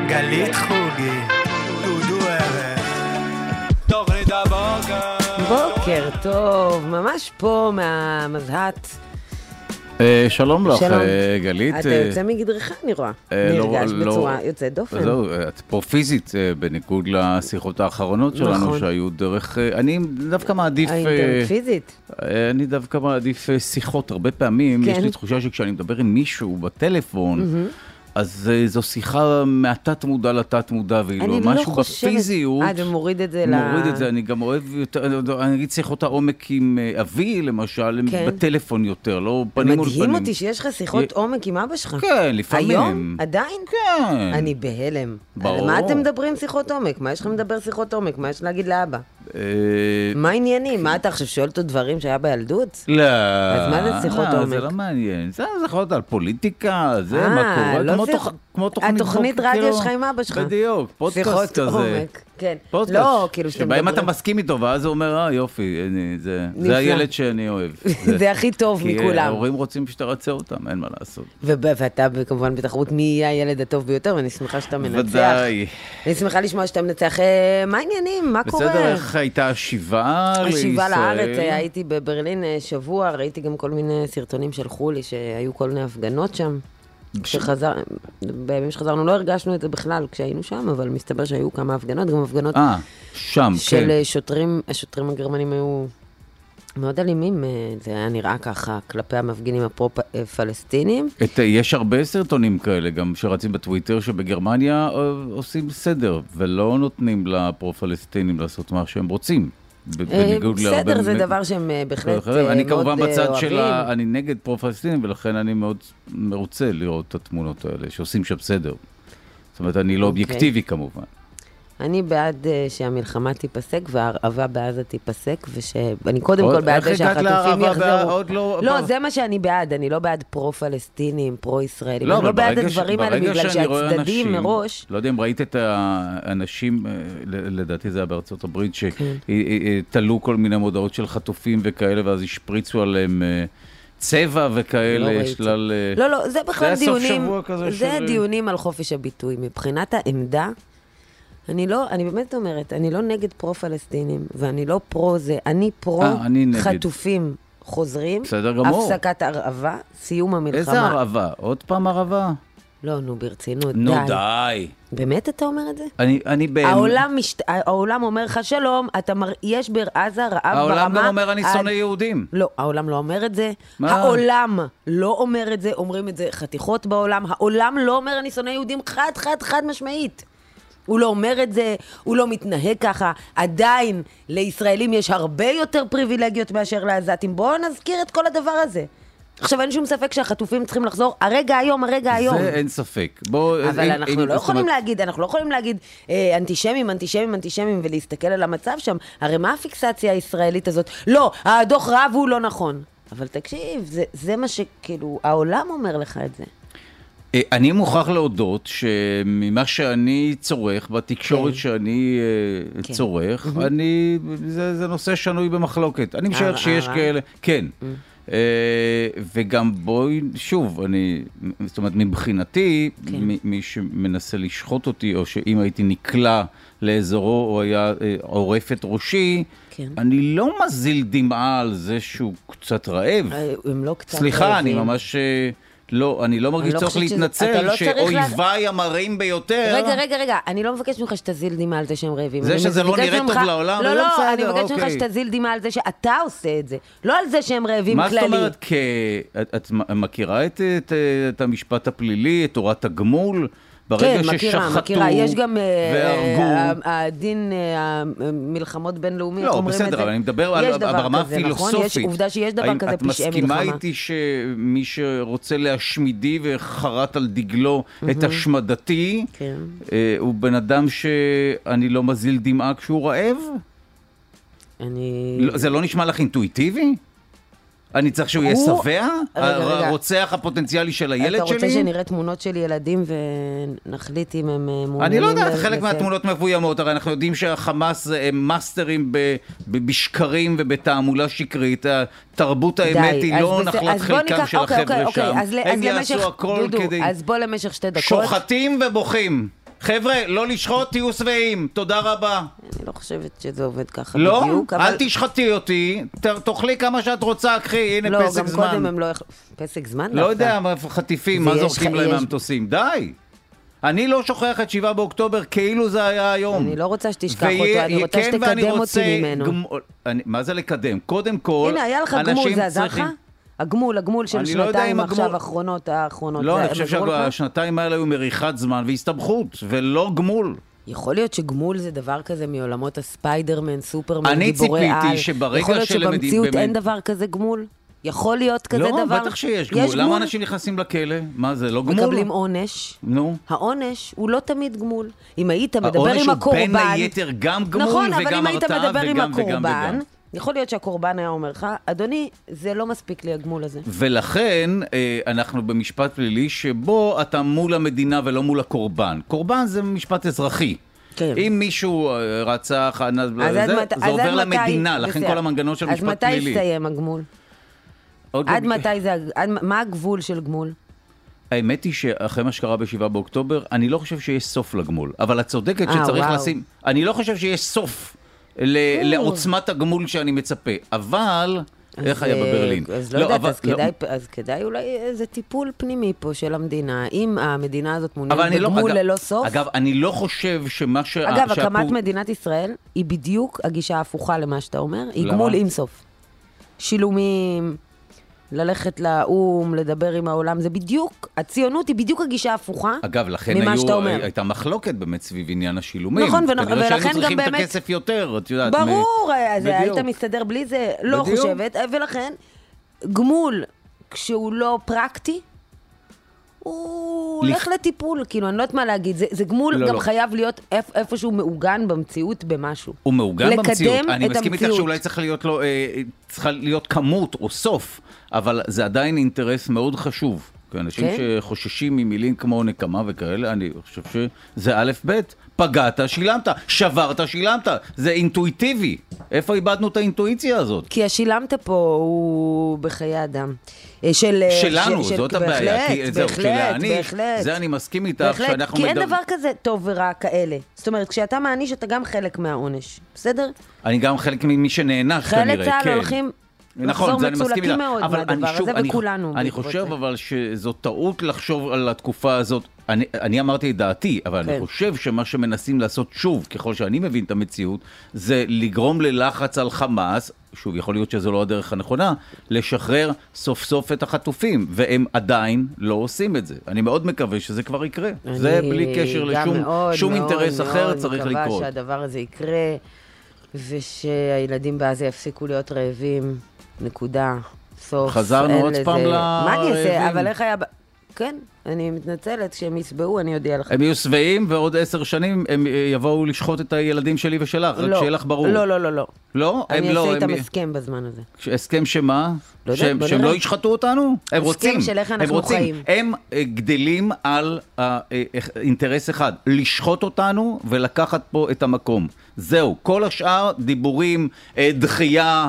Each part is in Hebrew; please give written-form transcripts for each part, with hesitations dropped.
גלית חוגי, דודו ערך, תוכנית הבוקר. בוקר טוב, ממש פה מהמזהת. שלום לך, גלית. אתה יוצא מגדרך, אני רואה. נרגש בצורה יוצאת דופן. זהו, את פה פיזית, בניגוד לשיחות האחרונות שלנו, שהיו דרך... אני דווקא מעדיף... פיזית. אני דווקא מעדיף שיחות. הרבה פעמים יש לי תחושה שכשאני מדבר עם מישהו בטלפון, אז זו שיחה מהתת מודע לתת מודע, ואילו משהו בפיזיות... אתה מוריד את זה מוריד את זה, אני גם אוהב יותר, אני אגיד שיחות העומק עם אבי, למשל, בטלפון יותר, לא פנים מול פנים. מדהים אותי שיש לך שיחות עומק עם אבא שלך. כן, לפעמים. היום? עדיין? כן. אני בהלם. ברור. מה אתם מדברים שיחות עומק? מה יש לכם לדבר שיחות עומק? מה יש להגיד לאבא? מה העניינים? מה אתה עכשיו שואל אותו דברים שהיה בילדות? לא. אז מה זה שיחות עומק? זה לא מעניין. זה שיחות על פוליטיקה, זה מה קורה. כמו התוכנית רדיו שלך עם אבא שלך. בדיוק, פודקאסט כזה. כן. לא, כאילו שבהם אתה מסכים איתו, ואז הוא אומר, יופי, זה הילד שאני אוהב. זה הכי טוב מכולם. כי ההורים רוצים שתרצה אותם, אין מה לעשות. ואתה כמובן בתחרות מי יהיה הילד הטוב ביותר, ואני שמחה שאתה מנצח. ודאי. אני שמחה לשמוע שאתה מנצח. מה העניינים? מה קורה? בסדר, איך הייתה השיבה לישראל? השיבה לארץ, הייתי בברלין שבוע, ראיתי גם כל מיני סרטונים שלחו לי, שהיו כל מיני הפגנות שם. בימים שחזרנו לא הרגשנו את זה בכלל כשהיינו שם, אבל מסתבר שהיו כמה הפגנות, גם הפגנות שם, של שוטרים. השוטרים הגרמנים היו מאוד אלימים, זה היה נראה ככה כלפי המפגינים הפרו-פלסטינים. יש הרבה סרטונים כאלה גם שרצים בטוויטר שבגרמניה עושים סדר ולא נותנים לפרו-פלסטינים לעשות מה שהם רוצים. בסדר, זה דבר שהם בהחלט מאוד אוהבים. אני כמובן בצד שלה, אני נגד פרו-פלסטינים, ולכן אני מאוד מרוצה לראות את התמונות האלה, שעושים שם בסדר. זאת אומרת, אני לא אובייקטיבי כמובן. אני בעד שהמלחמה תיפסק, וההרעבה בעזה תיפסק, ושאני קודם כל בעד שהחטופים יחזרו. לא, זה מה שאני בעד, אני לא בעד פרו-פלסטינים, פרו-ישראלים. אני לא בעד הדברים האלה, בגלל שהצדדים מראש... לא יודע אם ראית את האנשים, לדעתי זה היה בארצות הברית, שתלו כל מיני מודעות של חטופים וכאלה, ואז השפריצו עליהם... צבע וכאלה, שלל... לא, זה בכלל דיונים, זה דיונים על חופש הביטוי. מבחינת העמדה, אני באמת אומרת, אני לא נגד פרו-פלסטינים, ואני לא פרו זה, אני פרו חטופים חוזרים, הפסקת הרעבה, סיום המלחמה. איזה הרעבה? עוד פעם הרעבה? לא, נו, ברצינות, די. נו, די. באמת אתה אומר את זה? אני העולם אומר לך שלום, יש בעזה רעב ברמה... העולם גם אומר אני שונא יהודים. לא, העולם לא אומר את זה. העולם לא אומר את זה, אומרים את זה חתיכות בעולם. העולם לא אומר אני שונא יהודים חד משמעית. הוא לא אומר את זה, הוא לא מתנהג ככה. עדיין לישראלים יש הרבה יותר פריבילגיות מאשר לעזתים. בואו נזכיר את כל הדבר הזה. עכשיו אין שום ספק שהחטופים צריכים לחזור הרגע היום. זה אין ספק. אבל אנחנו לא יכולים להגיד אנטישמים ולהסתכל על המצב שם. הרי מה הפיקסציה הישראלית הזאת? לא, הדוח רב הוא לא נכון. אבל תקשיב, זה מה שכאילו העולם אומר לך את זה. אני מוכרח להודות שממה שאני צורך, בתקשורת שאני צורך, זה נושא שנוי במחלוקת. אני משער שיש כאלה, כן. וגם בואי, שוב, זאת אומרת, מבחינתי, מי שמנסה לשחוט אותי, או שאם הייתי נקלע לאזורו, או היה עורף את ראשי, אני לא מזיל דמעה על זה שהוא קצת רעב. סליחה, אני ממש... לא, אני לא מרגיש צורך להתנצל שאויביי המרים ביותר... רגע, אני לא מבקש ממך שתזיל דמעה על זה שהם רעבים. זה שזה לא נראה טוב לעולם? לא, אני מבקש ממך שתזיל דמעה על זה שאתה עושה את זה. לא על זה שהם רעבים כללי. מה זאת אומרת? את מכירה את המשפט הפלילי, את תורת הגמול? ברגע ששחטו יש גם הדין המלחמות בינלאומיות, לא, בסדר, אבל אני מדבר ברמה הפילוסופית. יש עובדה שיש דבר כזה פשעי מלחמה. את מסכימה איתי שמי שרוצה להשמידי וחרט על דגלו את השמדתי, הוא בן אדם שאני לא מזיל דמעה כשהוא רעב? זה לא נשמע לך אינטואיטיבי? אני צריך שהוא יהיה שבע? הרוצח הפוטנציאלי של הילד שלי? אתה רוצה שנראה תמונות של ילדים ונחליט אם הם מעוניינים? אני לא יודע, חלק מהתמונות מבוימות, הרי אנחנו יודעים שהחמאס הם מאסטרים בשקרים ובתעמולה שקרית, תרבות האמת היא לא נחלת חלקם של החבר'ה שם. הם יעשו הכל כדי... אז בוא למשך 2 דקות. שוחטים ובוכים. חבר'ה, לא לשחוט, תהיו שבעים. תודה רבה. אני לא חושבת שזה עובד ככה לא? בדיוק. אל תשחטי אותי, תאכלי כמה שאת רוצה, קחי, הנה פסק זמן. לא, גם קודם הם לא... פסק זמן? לא יודע, חטיפים, מה זורקים להם מהמטוסים? די. אני לא שוכח את 7 באוקטובר כאילו זה היה היום. אני לא רוצה שתשכח אותו, אני רוצה שתקדם אותי ממנו. מה זה לקדם? קודם כל, הנה, היה לך גמול, זה עזר לך? הגמול של שנתיים עכשיו, האחרונות. לא, אני חושב שהשנתיים האלה היו מריחת זמן והסתבכות, ולא גמול. יכול להיות שגמול זה דבר כזה מעולמות הספיידרמן, סופרמן, גיבורי על. אני ציפיתי שברגע יכול להיות שבמציאות אין דבר כזה גמול? יכול להיות כזה דבר? לא, בטח שיש גמול. למה אנשים נכנסים לכלא? מה זה, לא גמול? מקבלים עונש. נו. העונש הוא לא תמיד גמול. אם היית מדבר עם הקורבן... העונש הוא בין היתר גם גמול נכון, וגם הרתעה וגם וגם. נכון, אבל אם היית מדבר עם הקורבן, יכול להיות שהקורבן היה אומר לך, אדוני, זה לא מספיק לי הגמול הזה. ולכן אנחנו במשפט פלילי שבו אתה מול המדינה ולא מול הקורבן. קורבן זה משפט אזרחי. כן. אם מישהו רצח, זה עובר למדינה, לכן כל המנגנון של משפט פלילי. אז מתי יסתיים הגמול? עד מתי זה, מה הגבול של גמול? האמת היא שאחרי מה שקרה ב7 באוקטובר, אני לא חושב שיש סוף לגמול, אבל את צודקת שצריך לשים, אני לא חושב שיש סוף לעוצמת הגמול שאני מצפה, אבל איך היה בברלין? אז לא יודעת, אז כדאי אולי איזה טיפול פנימי פה של המדינה, אם המדינה הזאת מעוניינת בגמול ללא סוף. אגב, אני לא חושב שמה אגב, הקמת מדינת ישראל היא בדיוק הגישה ההפוכה למה שאתה אומר, היא גמול עם סוף. שילומים... ללכת לאום, לדבר עם העולם, זה בדיוק, הציונות היא בדיוק הגישה ההפוכה ממה שאתה אומר. אגב, לכן הייתה מחלוקת באמת סביב עניין השילומים. נכון, ולכן גם באמת... שהיינו צריכים את הכסף יותר, את יודעת. ברור, אז היית מסתדר בלי זה, לא חושבת, ולכן גמול, כשהוא לא פרקטי, הוא הולך לטיפול, כאילו, אני לא יודעת מה להגיד, זה גמול גם חייב להיות איפשהו מעוגן במציאות במשהו. הוא מעוגן במציאות, אני מסכים איתך שאולי צריכה להיות כמות או סוף, אבל זה עדיין אינטרס מאוד חשוב. אנשים שחוששים ממילים כמו נקמה וכאלה, אני חושב שזה א' ב', פגעת, שילמת, שברת, שילמת, זה אינטואיטיבי. איפה איבדנו את האינטואיציה הזאת? כי השילמת פה הוא בחיי אדם. שלנו, זאת הבעיה. בהחלט. זה אני מסכים איתך שאנחנו... כי אין דבר כזה טוב ורע כאלה. זאת אומרת, כשאתה מעניש, אתה גם חלק מהעונש. בסדר? אני גם חלק ממי שנענש כנראה. חיילי צה"ל הולכים... נכון, זה אני מסכים איתך. מאוד מהדבר הזה, וכולנו. אני חושב אבל שזו טעות לחשוב על התקופה הזאת. אני אמרתי את דעתי, אבל אני חושב שמה שמנסים לעשות שוב, ככל שאני מבין את המציאות, זה לגרום ללחץ על חמאס, שוב, יכול להיות שזו לא הדרך הנכונה, לשחרר סוף סוף את החטופים, והם עדיין לא עושים את זה. אני מאוד מקווה שזה כבר יקרה. זה בלי קשר לשום אינטרס אחר צריך לקרות. אני מקווה שהדבר הזה יקרה, ושהילדים בעזה יפסיקו להיות רעבים. נקודה, סוף. חזרנו עוד פעם לרעבים. מה אני אעשה? אבל איך היה... כן, אני מתנצלת, כשהם יסבעו, אני יודיע לך. הם יהיו שבעים, ועוד 10 שנים הם יבואו לשחוט את הילדים שלי ושלך, רק שיהיה לך ברור. לא, לא, לא, לא. לא? אני אעשה איתם הסכם בזמן הזה. הסכם שמה? שהם לא ישחטו אותנו? הם רוצים. הסכם של איך אנחנו חיים. הם גדלים על אינטרס אחד, לשחוט אותנו ולקחת פה את המקום. זהו, כל השאר דיבורים, דחייה,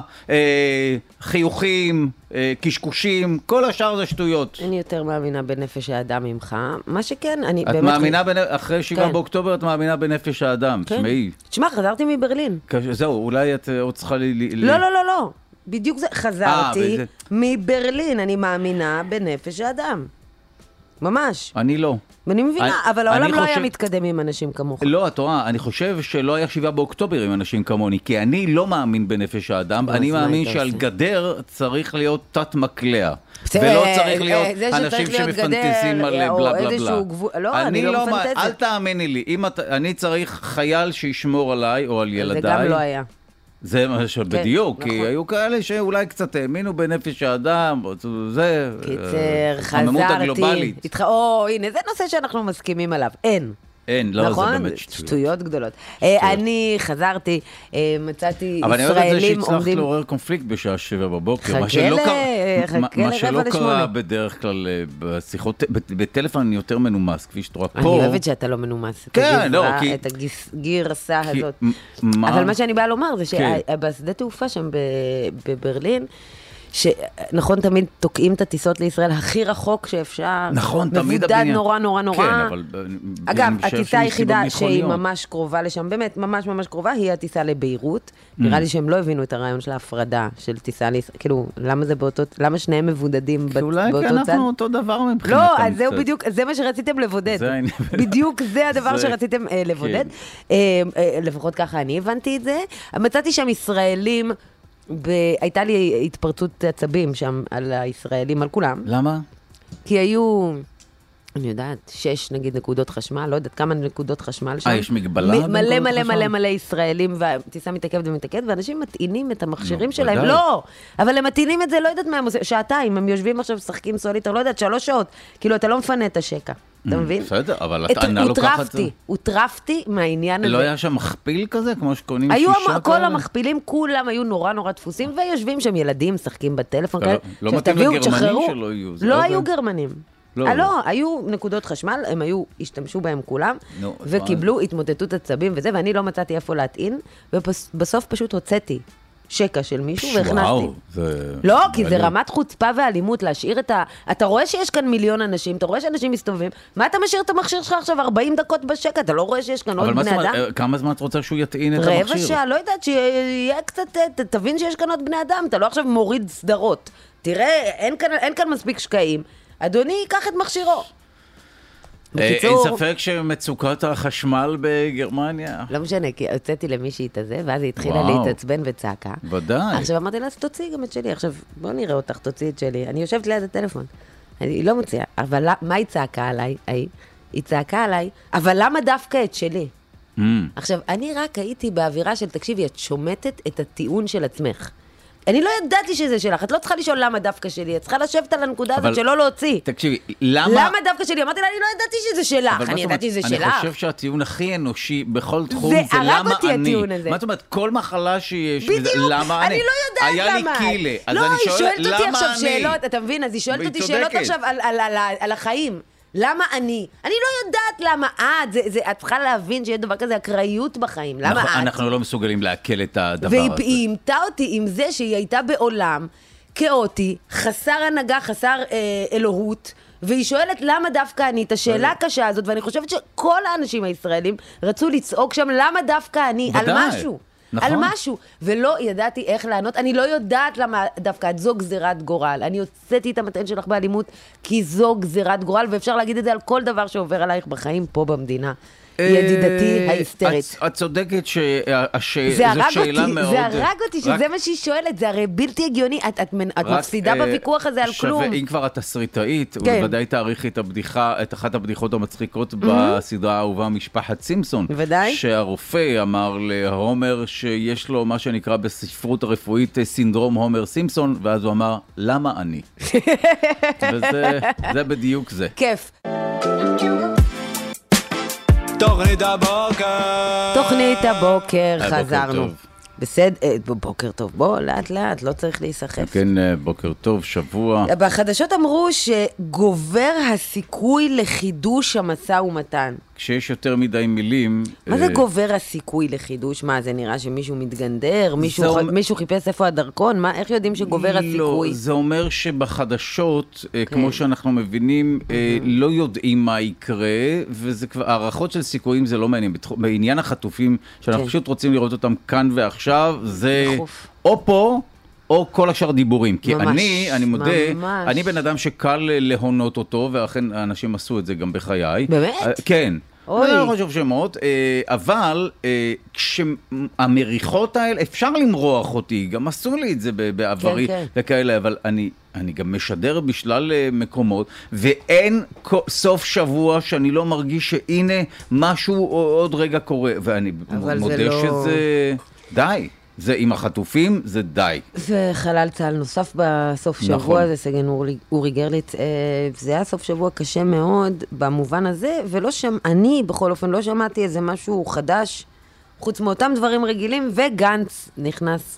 חיוכים, קשקושים, כל השאר זה שטויות. אני יותר מאמינה בנפש האדם ממך, מה שכן, אני באמת... את מאמינה, אחרי 7 באוקטובר את מאמינה בנפש האדם, תשמעי. תשמע, חזרתי מברלין. זהו, אולי את עוד צריכה לא, לא, לא, לא. בדיוק זה, חזרתי מברלין, אני מאמינה בנפש האדם. ממש. אני לא. ואני מבינה, אבל העולם לא היה מתקדם עם אנשים כמוך. לא, את רואה, אני חושב שלא היה 7 באוקטובר עם אנשים כמוני, כי אני לא מאמין בנפש האדם, אני מאמין שעל גדר צריך להיות תת מקלע. ולא צריך להיות אנשים שמפנטזים על בלה בלה בלה. לא, אני לא מפנטזת. אל תאמיני לי, אני צריך חייל שישמור עליי או על ילדיי. זה גם לא היה. זה משהו בדיוק, כי היו כאלה שאולי קצת האמינו בנפש האדם, זה... קיצר, חזרתי. הנה, זה נושא שאנחנו מסכימים עליו. אין, לא, זה באמת שטויות גדולות. אני חזרתי, מצאתי ישראלים עומדים... אבל אני אוהב את זה שהצלחת לעורר קונפליקט בשעה 7 בבוקר. מה שלא קרה בדרך כלל בשיחות, בטלפון אני יותר מנומס, כפי שאת רואה פה. אני אוהבת שאתה לא מנומס. כן, לא, כי... את הגרסה הזאת. אבל מה שאני באה לומר זה שבשדה תעופה שם בברלין, שנכון, תמיד תוקעים את הטיסות לישראל הכי רחוק שאפשר. נכון, תמיד הבניין. מבודד נורא נורא נורא. כן, אבל... אגב, הטיסה היחידה שהיא ממש קרובה לשם, באמת ממש ממש קרובה, היא הטיסה לביירות. נראה לי שהם לא הבינו את הרעיון של ההפרדה של טיסה לישראל. כאילו, למה שניהם מבודדים באותו צד? אולי כן אנחנו אותו דבר מבחינתם. לא, אז זהו בדיוק, זה מה שרציתם לבודד. בדיוק זה הדבר שרציתם לבודד. לפחות ככה אני הבנתי את זה. מצאתי שם ישראלים, הייתה לי התפרצות עצבים שם על הישראלים, על כולם. למה? כי היו, אני יודעת, 6 נגיד נקודות חשמל, לא יודעת כמה נקודות חשמל שם. יש מגבלה? מלא מלא מלא מלא ישראלים, והטיסה מתעכבת ומתעכבת, ואנשים מטעינים את המכשירים שלהם. לא, אבל הם מטעינים את זה, לא יודעת מה הם עושים, שעתיים, הם יושבים עכשיו, שחקים סוליטר, לא יודעת, 3 שעות. כאילו, אתה לא מפנה את השקע. אתה מבין? בסדר, אבל אתה לוקחת... הוטרפתי מהעניין הזה. לא היה שם מכפיל כזה, כמו שקונים 6 כאלה? כל המכפילים, כולם היו נורא נורא דפוסים, ויושבים שם ילדים, שחקים בטלפון כאלה. לא מתאים לגרמנים שלא יהיו. לא היו גרמנים. לא, היו נקודות חשמל, הם השתמשו בהם כולם, וקיבלו התמוטטות עצבים וזה, ואני לא מצאתי איפה להטעין, ובסוף פשוט הוצאתי שקע של מישהו והכנסתי. לא, כי זה רמת חוצפה ואלימות, להשאיר את אתה רואה שיש כאן מיליון אנשים, אתה רואה שאנשים מסתובבים, מה אתה משאיר את המכשיר שלך עכשיו 40 דקות בשקע? אתה לא רואה שיש כאן עוד בני אדם? אבל כמה זמן את רוצה שהוא יטעין את המכשיר? רבע שעה, לא יודעת, שיהיה קצת, תבין שיש כאן עוד בני אדם, אתה לא עכשיו מוריד סדרות. תראה, אין כאן מספיק שקעים. אדוני, קח את מכשירו. אין ספק שמצוקת החשמל בגרמניה. לא משנה, כי הוצאתי למישהי את הזה, ואז היא התחילה להתעצבן וצעקה. ודאי. עכשיו אמרתי לה, אז תוציאי גם את שלי. עכשיו, בוא נראה אותך, תוציאי את שלי. אני יושבת ליד הטלפון. היא לא מוציאה. אבל מה היא צעקה עליי? היא צעקה עליי, אבל למה דווקא את שלי? עכשיו, אני רק הייתי באווירה של, תקשיבי, את שומטת את הטיעון של עצמך. אני לא ידעתי שזה שלך, את לא צריכה לשאול למה דווקא שלי, את צריכה לשבת על הנקודה הזאת שלא להוציא. תקשיבי, למה... למה דווקא שלי? אמרתי לה, אני לא ידעתי שזה שלך, אני ידעתי שזה שלך. אני חושב שהטיעון הכי אנושי בכל תחום זה למה אני. זה הרג אותי הטיעון הזה. מה זאת אומרת, כל מחלה שיש, בדיוק, למה אני? אני לא יודעת למה. היה לי קילה, אז לא, אני היא שואלת, שואלת אותי למה עכשיו אני? שאלות, אתה מבין? אז היא שואלת אותי שאלות עכשיו על החיים. למה אני? אני לא יודעת למה את צריכה להבין שיש דבר כזה, אקראיות בחיים. למה את? אנחנו לא מסוגלים לעכל את הדבר הזה. והיא אימתה אותי עם זה שהיא הייתה בעולם כאוטי, חסר הנהגה, חסר אלוהות, והיא שואלת למה דווקא אני, את השאלה הקשה הזאת, ואני חושבת שכל האנשים הישראלים רצו לצעוק שם למה דווקא אני, על משהו. על משהו, ולא ידעתי איך לענות, אני לא יודעת למה דווקא את זו גזירת גורל, אני הוצאתי את המטען שלך באלימות, כי זו גזירת גורל, ואפשר להגיד את זה על כל דבר שעובר עלייך בחיים פה במדינה. ידידתי ההיסטרית. את צודקת שזו שאלה מאוד... זה הרג אותי, שזה מה שהיא שואלת, זה הרי בלתי הגיוני, את מפסידה בוויכוח הזה על כלום. אם כבר את תסריטאית, ובוודאי תאריכי את אחת הבדיחות המצחיקות בסדרה האהובה משפחת סימפסון. בוודאי. שהרופא אמר להומר שיש לו מה שנקרא בספרות הרפואית סינדרום הומר סימפסון, ואז הוא אמר, למה אני? וזה בדיוק זה. כיף. תוכנית הבוקר, חזרנו. בסדר, בוקר טוב, בוא, לאט לאט, לא צריך להיסחף. כן, בוקר טוב, שבוע. בחדשות אמרו שגובר הסיכוי לחידוש המשא ומתן. כשיש יותר מדי מילים... מה זה גובר הסיכוי לחידוש? מה, זה נראה שמישהו מתגנדר? מישהו חיפש איפה הדרכון? איך יודעים שגובר הסיכוי? לא, זה אומר שבחדשות, כמו שאנחנו מבינים, לא יודעים מה יקרה, וזה כבר, הערכות של סיכויים זה לא מעניין. בעניין החטופים, שאנחנו פשוט רוצים לראות אותם כאן ועכשיו, זה או פה, או כל השאר דיבורים. כי אני מודה, אני בן אדם שקל להונות אותו, ואכן האנשים עשו את זה גם בחיי. באמת? כן. אני לא חושב שמות, אבל כשהמריחות האלה, אפשר למרוח אותי, גם עשו לי את זה בעברי וכאלה, אבל אני גם משדר בשלל מקומות, ואין סוף שבוע שאני לא מרגיש שהנה משהו עוד רגע קורה, ואני מודה שזה די. זה עם החטופים, זה די. וחלל צהל נוסף בסוף שבוע, זה סגן אורי גרליץ, זה היה סוף שבוע קשה מאוד במובן הזה, אני בכל אופן לא שמעתי איזה משהו חדש, חוץ מאותם דברים רגילים, וגנץ נכנס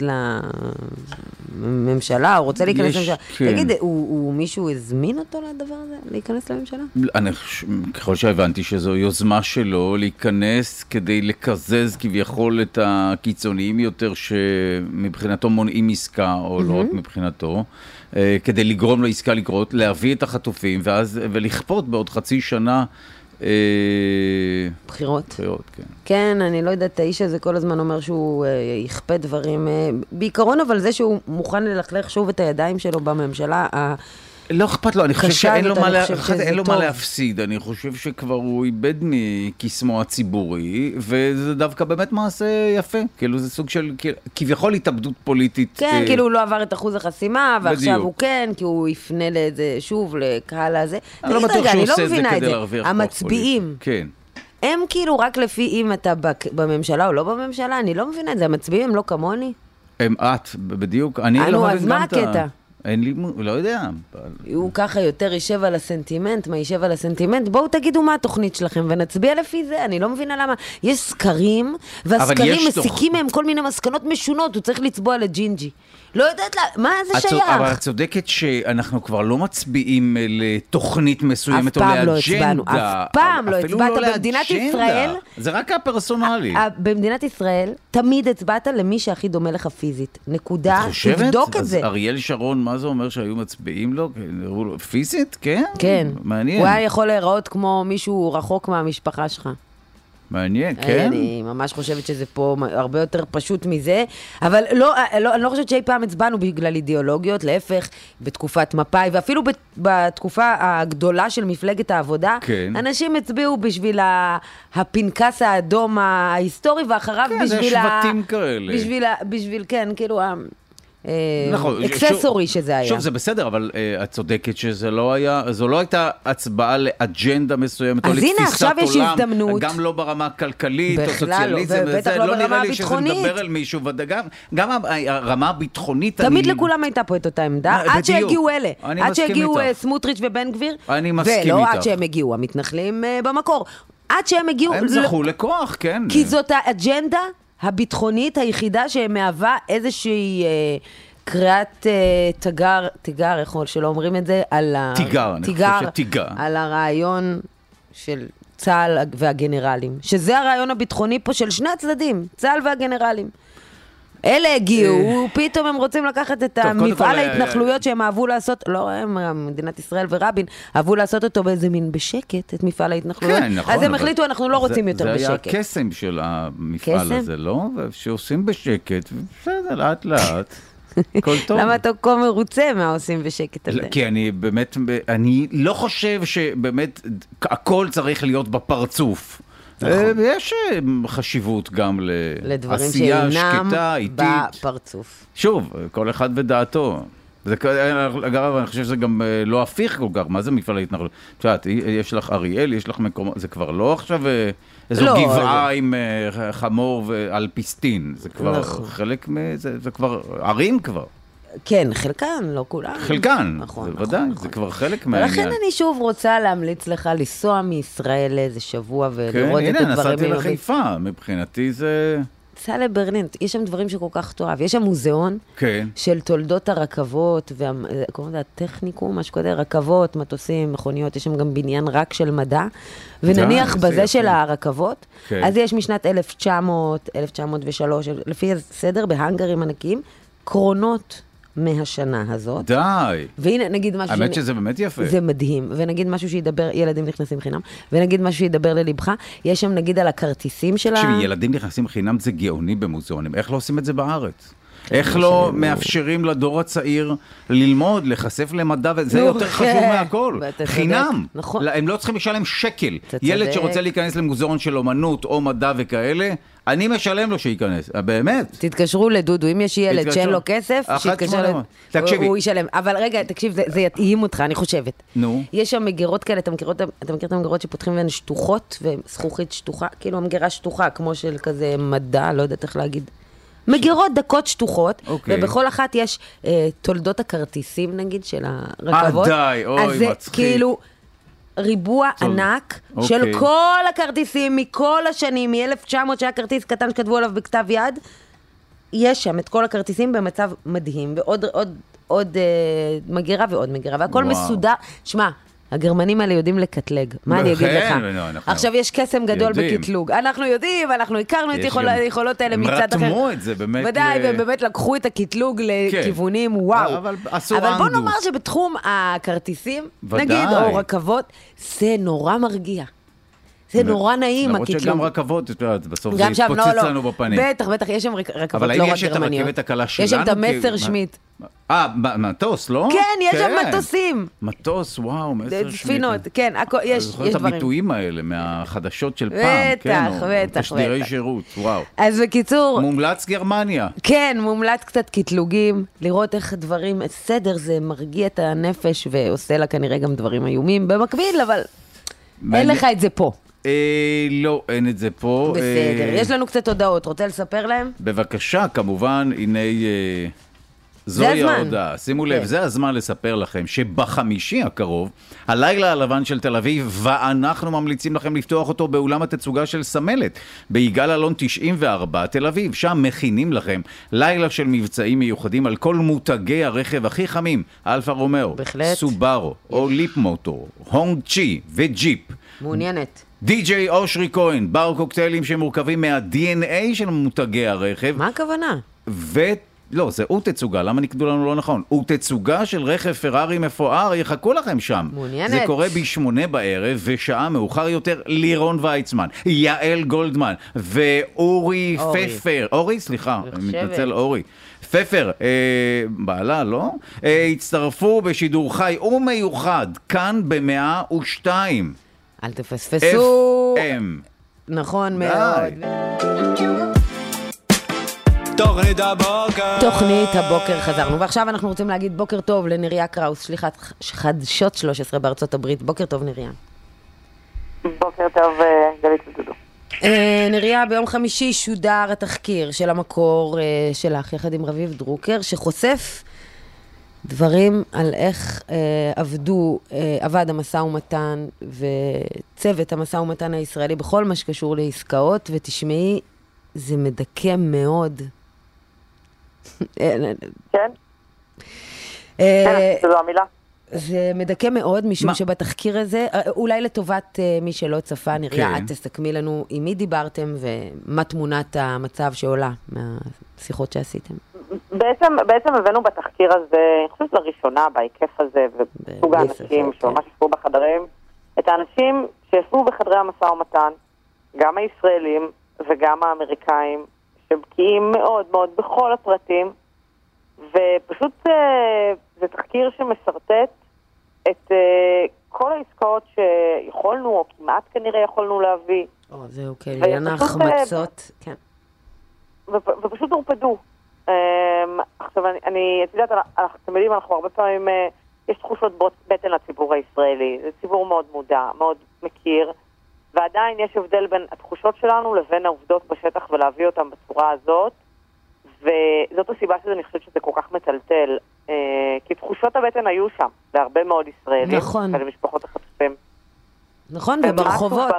לממשלה, הוא רוצה להיכנס לממשלה. כן. תגיד, מישהו הזמין אותו לדבר הזה, להיכנס לממשלה? ככל שהבנתי שזו יוזמה שלו להיכנס כדי לקזז כביכול את הקיצוניים יותר שמבחינתו מונעים עסקה, או לא רק מבחינתו, כדי לגרום לעסקה לקרות, להביא את החטופים, ולכפות בעוד חצי שנה בחירות. כן. כן, אני לא יודעת, האיש הזה כל הזמן אומר שהוא יכפה דברים, בעיקרון, אבל זה שהוא מוכן ללכלך שוב את הידיים שלו בממשלה, לא אכפת לו, אני חושב שאין לו מה להפסיד, אני חושב שכבר הוא איבד מכיסמו הציבורי, וזה דווקא באמת מעשה יפה, כאילו זה סוג של, כביכול התאבדות פוליטית. כן, כאילו הוא לא עבר את אחוז החסימה, ועכשיו הוא כן, כי הוא יפנה לזה שוב לקהל הזה. אני לא בטוח שהוא עושה את זה כדי להרוויח. המצביעים, הם כאילו רק לפי אם אתה בממשלה או לא בממשלה, אני לא מבינה את זה, המצביעים הם לא כמוני. הם בדיוק, אני לא מבין אז מה הקטע? אין לי, לא יודע. הוא ככה יותר יישב על הסנטימנט, מה יישב על הסנטימנט? בואו תגידו מה התוכנית שלכם, ונצביע לפי זה, אני לא מבינה למה. יש סקרים, והסקרים מסיקים מהם כל מיני מסקנות משונות, הוא צריך לצבוע לג'ינג'י. לא יודעת מה זה שייך. אבל את צודקת שאנחנו כבר לא מצביעים לתוכנית מסוימת או לאג'נדה. אף פעם לא הצבעת במדינת ישראל. זה רק הפרסונלי. במדינת ישראל תמיד הצבעת למי שהכי דומה לך פיזית. נקודה, תבדוק את זה. אז אריאל שרון, מה זה אומר שהיו מצביעים לו? פיזית? כן? כן. מעניין. הוא היה יכול להיראות כמו מישהו רחוק מהמשפחה שלך. מעניין, כן? אני ממש חושבת שזה פה הרבה יותר פשוט מזה, אבל אני לא חושבת שאי פעם הצבענו בגלל אידיאולוגיות, להפך, בתקופת מפאי, ואפילו בתקופה הגדולה של מפלגת העבודה, אנשים הצביעו בשביל הפנקס האדום ההיסטורי, ואחריו בשביל... כן, זה שבטים כאלה. בשביל, כן, כאילו... אקססורי שזה היה. שוב, זה בסדר, אבל את צודקת זו לא הייתה הצבעה לאג'נדה מסוימת, או לתפיסת עולם, גם לא ברמה הכלכלית, או סוציאליזם, לא נראה לי שזה מדבר על מישהו, גם הרמה הביטחונית... תמיד לכולם הייתה פה את אותה עמדה, עד שהגיעו אלה, עד שהגיעו סמוטריץ' ובן גביר, אני מסכים איתך. ולא עד שהם הגיעו, המתנחלים במקור, עד שהם הגיעו... הם זכו לכוח, כן. כי זאת האג'נדה הביטחונית היחידה שמהווה איזושהי קריאת תיגר, יכול שלא אומרים את זה, על תיגר, על הרעיון של צה"ל והגנרלים, שזה הרעיון הביטחוני פה של שני הצדדים, צה"ל והגנרלים. אלה הגיעו, פתאום הם רוצים לקחת את המפעל ההתנחלויות שהם אהבו לעשות, לא הם, מדינת ישראל ורבין, אהבו לעשות אותו באיזה מין בשקט, את מפעל ההתנחלויות. אז הם החליטו, אנחנו לא רוצים יותר בשקט. זה היה הקסם של המפעל הזה, לא? שעושים בשקט, בסדר, לאט לאט. כל טוב. למה אתה כה מרוצה מה עושים בשקט הזה? כי אני באמת, אני לא חושב שבאמת הכל צריך להיות בפרצוף. יש חשיבות גם לעשייה שקטה, איטית. בפרצוף. שוב, כל אחד ודעתו. אגב, אני חושב שזה גם לא הפיך כל כך. מה זה מפעל ההתנחלות? את יודעת, יש לך אריאל, יש לך מקומות, זה כבר לא עכשיו איזו גבעה עם חמור ואלפיסטין. זה כבר חלק זה כבר ערים כבר. כן, חלקן, לא כולן. חלקן, ודאי, זה כבר חלק מהעניין. ולכן אני שוב רוצה להמליץ לך לנסוע מישראל איזה שבוע ולראות את הדברים. כן, הנה, נסעתי לחיפה, מבחינתי זה... סע לברלין, יש שם דברים שכל כך תואב. יש שם מוזיאון של תולדות הרכבות, קוראים לזה הטכניקום, משהו כזה, רכבות, מטוסים, מכוניות, יש שם גם בניין רק של מדע, ונניח בזה של הרכבות, אז יש משנת 1900, 1903, לפי הסדר, בהנגרים ענקיים, קרונות מהשנה הזאת. די. והנה, נגיד משהו... האמת שזה באמת יפה. זה מדהים. ונגיד משהו שידבר, ילדים נכנסים חינם, ונגיד משהו שידבר ללבך, יש שם נגיד על הכרטיסים של ילדים נכנסים חינם זה גאוני במוזיאונים. איך לא עושים את זה בארץ? איך לא מאפשרים לדור הצעיר ללמוד, לחשף למדע, וזה יותר חשוב מהכל. חינם. נכון. הם לא צריכים לשלם שקל. ילד שרוצה להיכנס למוזיאון של אומנות או מדע וכאלה, אני משלם לו שייכנס, באמת. תתקשרו לדודו, אם יש ילד שאין לו כסף, שיתקשר, הוא ישלם. אבל רגע, תקשיב, זה יתאים אותך, אני חושבת. נו. יש שם מגירות כאלה, אתה מכיר את המגירות שפותחים בהן שטוחות, וזכוכית שטוחה, כאילו המגירה שטוחה, כמו של כזה מדע, לא יודעת איך להגיד. מגירות דקות שטוחות, ובכל אחת יש תולדות הכרטיסים, נגיד, של הרכבות. די, אוי, מצחיק. כאילו, ריבוע ענק של כל הכרטיסים מכל השנים, מ-1900 שהיה כרטיס קטן שכתבו עליו בכתב יד, יש שם את כל הכרטיסים במצב מדהים, ועוד מגירה ועוד מגירה, והכל מסודר. שמע, הגרמנים האלה יודעים לקטלג, מה אני אגיד לך? עכשיו יש קסם גדול בקטלוג. אנחנו יודעים, אנחנו הכרנו את היכולות האלה מצד אחר. רתמו את זה באמת. ודאי, והם באמת לקחו את הקטלוג לכיוונים, וואו. אבל בוא נאמר שבתחום הכרטיסים, נגיד, או רכבות, זה נורא מרגיע. זה נורא נעים, למרות שגם רכבות, בסוף זה יתפוצץ לנו בפנים. בטח, יש שם רכבות לא רק גרמניות. אבל האם יש את הרכבת הקלה שלנו? יש שם את המסר שמיט. מטוס, לא? כן, יש שם מטוסים. מטוס, וואו, מסר שמיט. ספינות, כן, יש דברים. את הביטויים האלה מהחדשות של פעם, כן, בטח. תשדירי שירות, וואו. אז בקיצור... מומלץ גרמניה. כן, מומלץ קצת קטלוגים, לראות איך דברים, סדר זה מרגיע את הנפש, ועושה לה כנראה גם דברים איומים במקביל, אבל אין לך את זה פה. לא, אין את זה פה. בסדר, יש לנו קצת הודעות, רוצה לספר להם? בבקשה, כמובן, הנה זוהי ההודעה. שימו לב, זה הזמן לספר לכם שבחמישי הקרוב, הלילה הלבן של תל אביב, ואנחנו ממליצים לכם לפתוח אותו באולם התצוגה של סמלת, ביגאל אלון 94, תל אביב. שם מכינים לכם לילה של מבצעים מיוחדים על כל מותגי הרכב הכי חמים, אלפה רומאו, סובארו, או ליפ מוטור, הונג צ'י וג'יפ. מעוניינת. די.ג'יי אושרי כהן, בר קוקטיילים שמורכבים מה-DNA של מותגי הרכב. מה הכוונה? לא, זה תצוגה, למה נקדו לנו לא נכון? תצוגה של רכב פרארי מפואר, יחכו לכם שם. מעוניינת. זה קורה ב8 בערב, ושעה מאוחר יותר, לירון ויצמן, יעל גולדמן, ואורי פפר. אורי, סליחה, אני מתנצל, אורי. פפר, בעלה, לא? הצטרפו בשידור חי ומיוחד, כאן ב102. אל תפספסו. FM. נכון מאוד. תוכנית הבוקר חזרנו, ועכשיו אנחנו רוצים להגיד בוקר טוב לנריה קראוס, שליחת חדשות 13 בארצות הברית. בוקר טוב נריה. בוקר טוב גלית ודודו. נריה, ביום חמישי שודר התחקיר של המקור שלך יחד עם רביב דרוקר, שחושף דברים על איך עבד המשא ומתן וצוות המשא ומתן הישראלי בכל מה שקשור לעסקאות, ותשמעי, זה מדכא מאוד. כן? זו המילה. זה מדכא מאוד, משום שבתחקיר הזה, אולי לטובת מי שלא צפה, נראה, את תסכמי לנו עם מי דיברתם ומה תמונת המצב שעולה מהשיחות שעשיתם. בעצם הבאנו בתחקיר הזה, אני חושבת לראשונה בהיקף הזה, ובסוג האנשים שממש ישבו בחדרים, את האנשים שישבו בחדרי המשא ומתן, גם הישראלים וגם האמריקאים, שבקיאים מאוד מאוד בכל הפרטים, ופשוט זה תחקיר שמסרטט את כל העסקאות שיכולנו, או כמעט כנראה יכולנו להביא. זהו, כן, לעניין ההחמצות, כן. ופשוט הורפדו. עכשיו, את יודעת, אנחנו תמידים, אנחנו הרבה פעמים, יש תחושות בטן לציבור הישראלי. זה ציבור מאוד מודע, מאוד מכיר, ועדיין יש הבדל בין התחושות שלנו לבין העובדות בשטח ולהביא אותם בצורה הזאת, וזאת הסיבה אני חושבת שזה כל כך מטלטל, כי תחושות הבטן היו שם, להרבה מאוד ישראלים, נכון. ולמשפחות החטופים. נכון, וברחובות.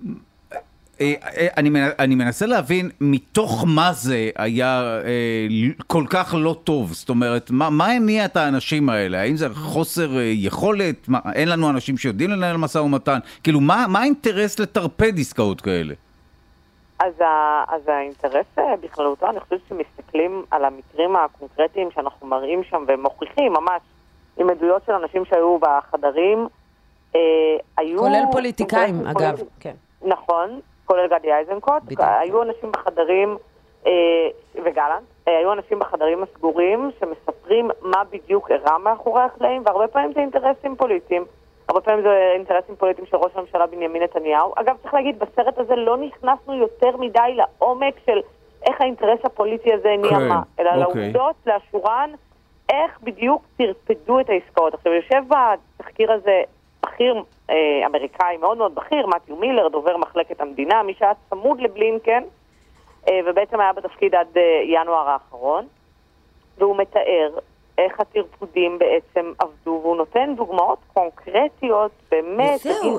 אני מנסה להבין מתוך מה זה היה כל כך לא טוב, זאת אומרת, מה הניע את האנשים האלה? האם זה חוסר יכולת? אין לנו אנשים שיודעים לנהל משא ומתן? כאילו, מה האינטרס לטרפד עסקאות כאלה? אז האינטרס בכללותו, אני חושבת שמסתכלים על המקרים הקונקרטיים שאנחנו מראים שם ומוכיחים ממש עם עדויות של אנשים שהיו בחדרים, כולל פוליטיקאים, אגב, כן. נכון. כולל גדי איזנקוט, היו אנשים בחדרים, וגלנט, היו אנשים בחדרים הסגורים שמספרים מה בדיוק אירע מאחורי הקלעים, והרבה פעמים זה אינטרסים פוליטיים, הרבה פעמים זה אינטרסים פוליטיים של ראש הממשלה בנימין נתניהו. אגב, צריך להגיד, בסרט הזה לא נכנסנו יותר מדי לעומק של איך האינטרס הפוליטי הזה נעמה, אלא לעובדות, לאשורן, איך בדיוק תרפדו את העסקאות. עכשיו, יושב בתחקיר הזה בכיר אמריקאי מאוד מאוד בכיר, מתיו מילר, דובר מחלקת המדינה, מי שהיה צמוד לבלינקן, ובעצם היה בתפקיד עד ינואר האחרון, והוא מתאר איך הטרפודים בעצם עבדו, והוא נותן דוגמאות קונקרטיות, באמת. זהו,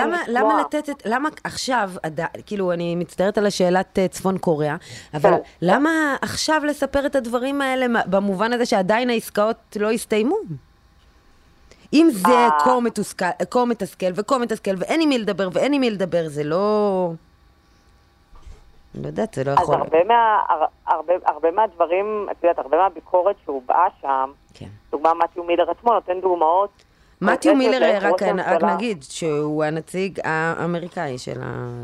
למה עכשיו, כאילו אני מצטערת על השאלת צפון קוריאה, אבל למה עכשיו לספר את הדברים האלה במובן הזה שעדיין העסקאות לא הסתיימו? אם זה כה מתסכל ואין עם מי לדבר ואין עם מי לדבר, זה לא... אני לא יודעת, זה לא יכול... אז הרבה מהדברים, את יודעת, הרבה מהביקורת שהובעה שם, דוגמה מתיו מילר עצמו נותן דוגמאות... מתיו מילר, רק נגיד, שהוא הנציג האמריקאי של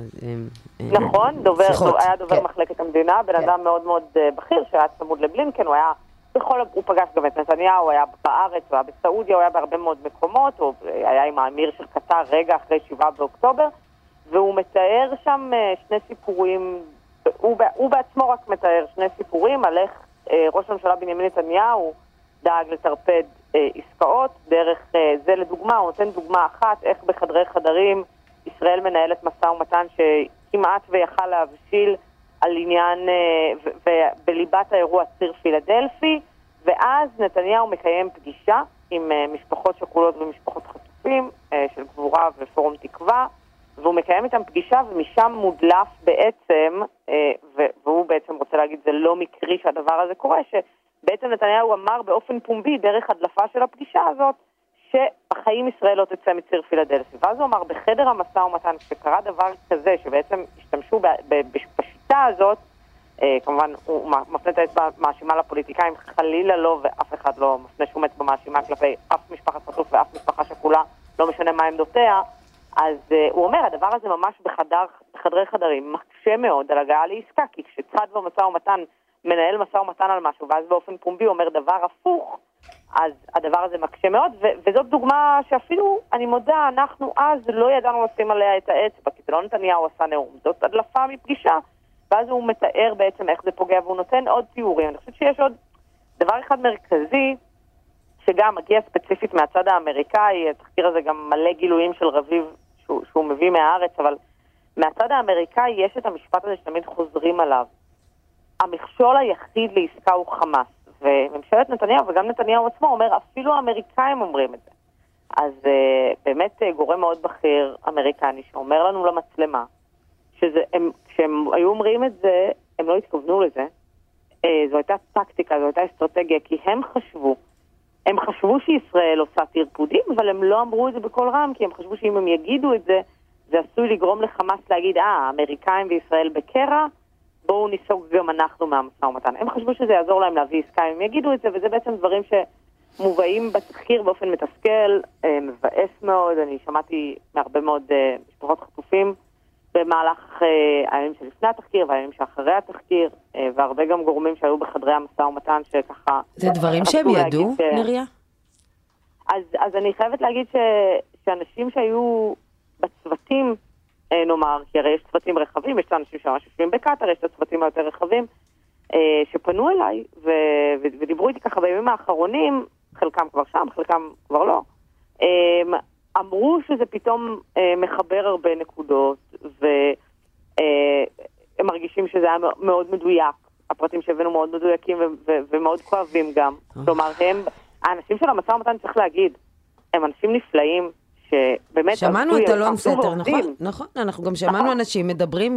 נכון, היה דובר מחלקת המדינה, בן אדם מאוד מאוד בכיר, שהיה צמוד לבלינקן, הוא פגש גם את נתניהו, הוא היה בארץ, הוא היה בסעודיה, הוא היה בהרבה מאוד מקומות, הוא היה עם האמיר של קטר רגע אחרי 7 באוקטובר, והוא מתאר שם שני סיפורים, הוא בעצמו רק מתאר שני סיפורים על איך ראש הממשלה בנימין נתניהו דאג לטרפד עסקאות, דרך זה לדוגמה, הוא נותן דוגמה אחת, איך בחדרי חדרים ישראל מנהלת משא ומתן שכמעט ויכל להבשיל על עניין, ובליבת האירוע ציר פילדלפי, ואז נתניהו מקיים פגישה עם משפחות שכולות ומשפחות חטופים של גבורה ופורום תקווה, והוא מקיים איתם פגישה, ומשם מודלף בעצם, והוא בעצם רוצה להגיד, זה לא מקרי שהדבר הזה קורה, שבעצם נתניהו אמר באופן פומבי, דרך הדלפה של הפגישה הזאת, שבחיים ישראל לא תצא מציר פילדלפי. ואז הוא אמר, בחדר המשא ומתן, כשקרה דבר כזה, שבעצם השתמשו בשיטה הזאת, כמובן הוא מפנה את האצבע מאשימה לפוליטיקאים, חלילה לא, ואף אחד לא מפנה שום אצבע מאשימה כלפי אף משפחת חטוף ואף משפחה שכולה, לא משנה מה עמדותיה. אז הוא אומר, הדבר הזה ממש בחדרי חדרים מקשה מאוד על הגעה לעסקה, כי כשצד במשא ומתן מנהל משא ומתן על משהו, ואז באופן פומבי אומר דבר הפוך, אז הדבר הזה מקשה מאוד, וזאת דוגמה שאפילו, אני מודה, אנחנו אז לא ידענו לשים עליה את האצבע, כי זה לא נתניהו עשה נאום, זאת הדלפה מפגישה, ואז הוא מתאר בעצם איך זה פוגע, והוא נותן עוד תיאורים. אני חושבת שיש עוד דבר אחד מרכזי, שגם מגיע ספציפית מהצד האמריקאי, התחקיר הזה גם מלא גילויים של רביב שהוא מביא מהארץ, אבל מהצד האמריקאי יש את המשפט הזה שתמיד חוזרים עליו. המכשול היחיד לעסקה הוא חמאס, וממשלת נתניהו וגם נתניהו עצמו אומר, אפילו האמריקאים אומרים את זה. אז באמת גורם מאוד בכיר אמריקני שאומר לנו למצלמה, כשהם היו אומרים את זה, הם לא התכוונו לזה. זו הייתה טקטיקה, זו הייתה אסטרטגיה, כי הם חשבו שישראל עושה תרפודים, אבל הם לא אמרו את זה בכל רם, כי הם חשבו שאם הם יגידו את זה, זה עשוי לגרום לחמאס להגיד, האמריקאים וישראל בקרע, בואו ניסוג גם אנחנו מהמשא ומתן. הם חשבו שזה יעזור להם להביא עסקה, אם יגידו את זה, וזה בעצם דברים שמובאים בתחקיר באופן מתסכל, מבאס מאוד. אני שמעתי מהרבה מאוד משפחות חטופים במהלך הימים שלפני התחקיר והימים שאחרי התחקיר, והרבה גם גורמים שהיו בחדרי המשא ומתן שככה... זה דברים שהם ידעו, נריה? אז אני חייבת להגיד שאנשים שהיו בצוותים, נאמר, כי הרי יש צוותים רחבים, יש אנשים שממש יושבים בקטר, יש את הצוותים היותר רחבים, שפנו אליי ודיברו איתי ככה בימים האחרונים, חלקם כבר שם, חלקם כבר לא, אמרו שזה פתאום מחבר הרבה נקודות, והם מרגישים שזה היה מאוד מדויק, הפרטים שהבאנו מאוד מדויקים ומאוד כואבים גם. כלומר, האנשים של המשא ומתן, צריך להגיד, הם אנשים נפלאים, שבאמת... שמענו את אלון סתר, נכון? נכון, אנחנו גם שמענו אנשים, מדברים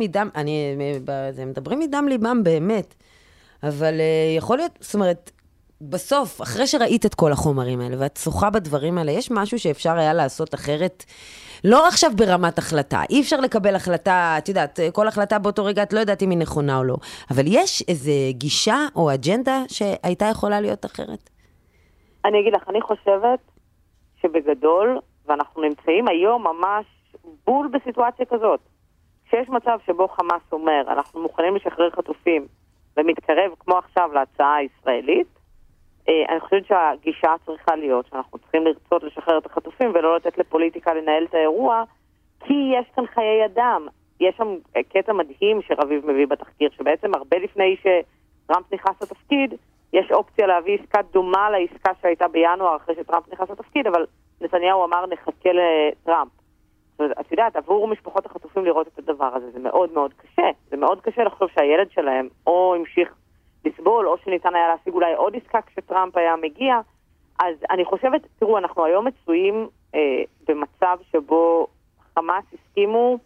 מדם ליבם באמת, אבל יכול להיות, זאת אומרת, בסוף, אחרי שראית את כל החומרים האלה, ואת שוחה בדברים האלה, יש משהו שאפשר היה לעשות אחרת, לא עכשיו ברמת החלטה, אי אפשר לקבל החלטה, את יודעת, כל החלטה באותו רגע, את לא יודעת אם היא נכונה או לא, אבל יש איזו גישה או אג'נדה שהייתה יכולה להיות אחרת? אני אגיד לך, אני חושבת שבגדול, ואנחנו נמצאים היום ממש בול בסיטואציה כזאת, כשיש מצב שבו חמאס אומר, אנחנו מוכנים לשחרר חטופים, ומתקרב כמו עכשיו להצעה הישראלית, אני חושבת שהגישה צריכה להיות שאנחנו צריכים לרצות לשחרר את החטופים ולא לתת לפוליטיקה לנהל את האירוע, כי יש כאן חיי אדם. יש שם קטע מדהים שרביב מביא בתחקיר, שבעצם הרבה לפני שטראמפ נכנס לתפקיד, יש אופציה להביא עסקה דומה לעסקה שהייתה בינואר אחרי שטראמפ נכנס לתפקיד, אבל נתניהו אמר נחכה לטראמפ. את יודעת, עבור משפחות החטופים לראות את הדבר הזה, זה מאוד מאוד קשה. זה מאוד קשה לחשוב שהילד שלהם או המשיך לסבול, או שניתן היה להשיג אולי עוד עסקה כשטראמפ היה מגיע. אז אני חושבת, תראו, אנחנו היום מצויים במצב שבו חמאס הסכימו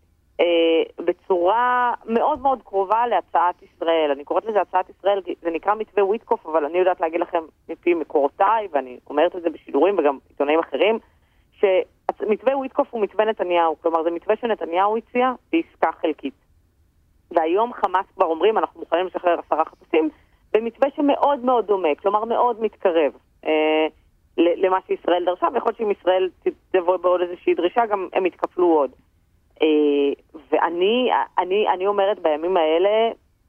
בצורה מאוד מאוד קרובה להצעת ישראל. אני קוראת לזה הצעת ישראל, זה נקרא מתווה וויטקוף, אבל אני יודעת להגיד לכם מפי מקורותיי, ואני אומרת את זה בשידורים וגם עיתונאים אחרים, שמתווה וויטקוף הוא מתווה נתניהו, כלומר זה מתווה שנתניהו הציע בעסקה חלקית. והיום חמאס כבר אומרים, אנחנו מוכנים לשחרר 10 חטופים, במתווה שמאוד מאוד דומה, כלומר מאוד מתקרב למה שישראל דרשה, ויכול להיות שאם ישראל תבוא בעוד איזושהי דרישה, גם הם יתקפלו עוד. ואני אומרת בימים האלה,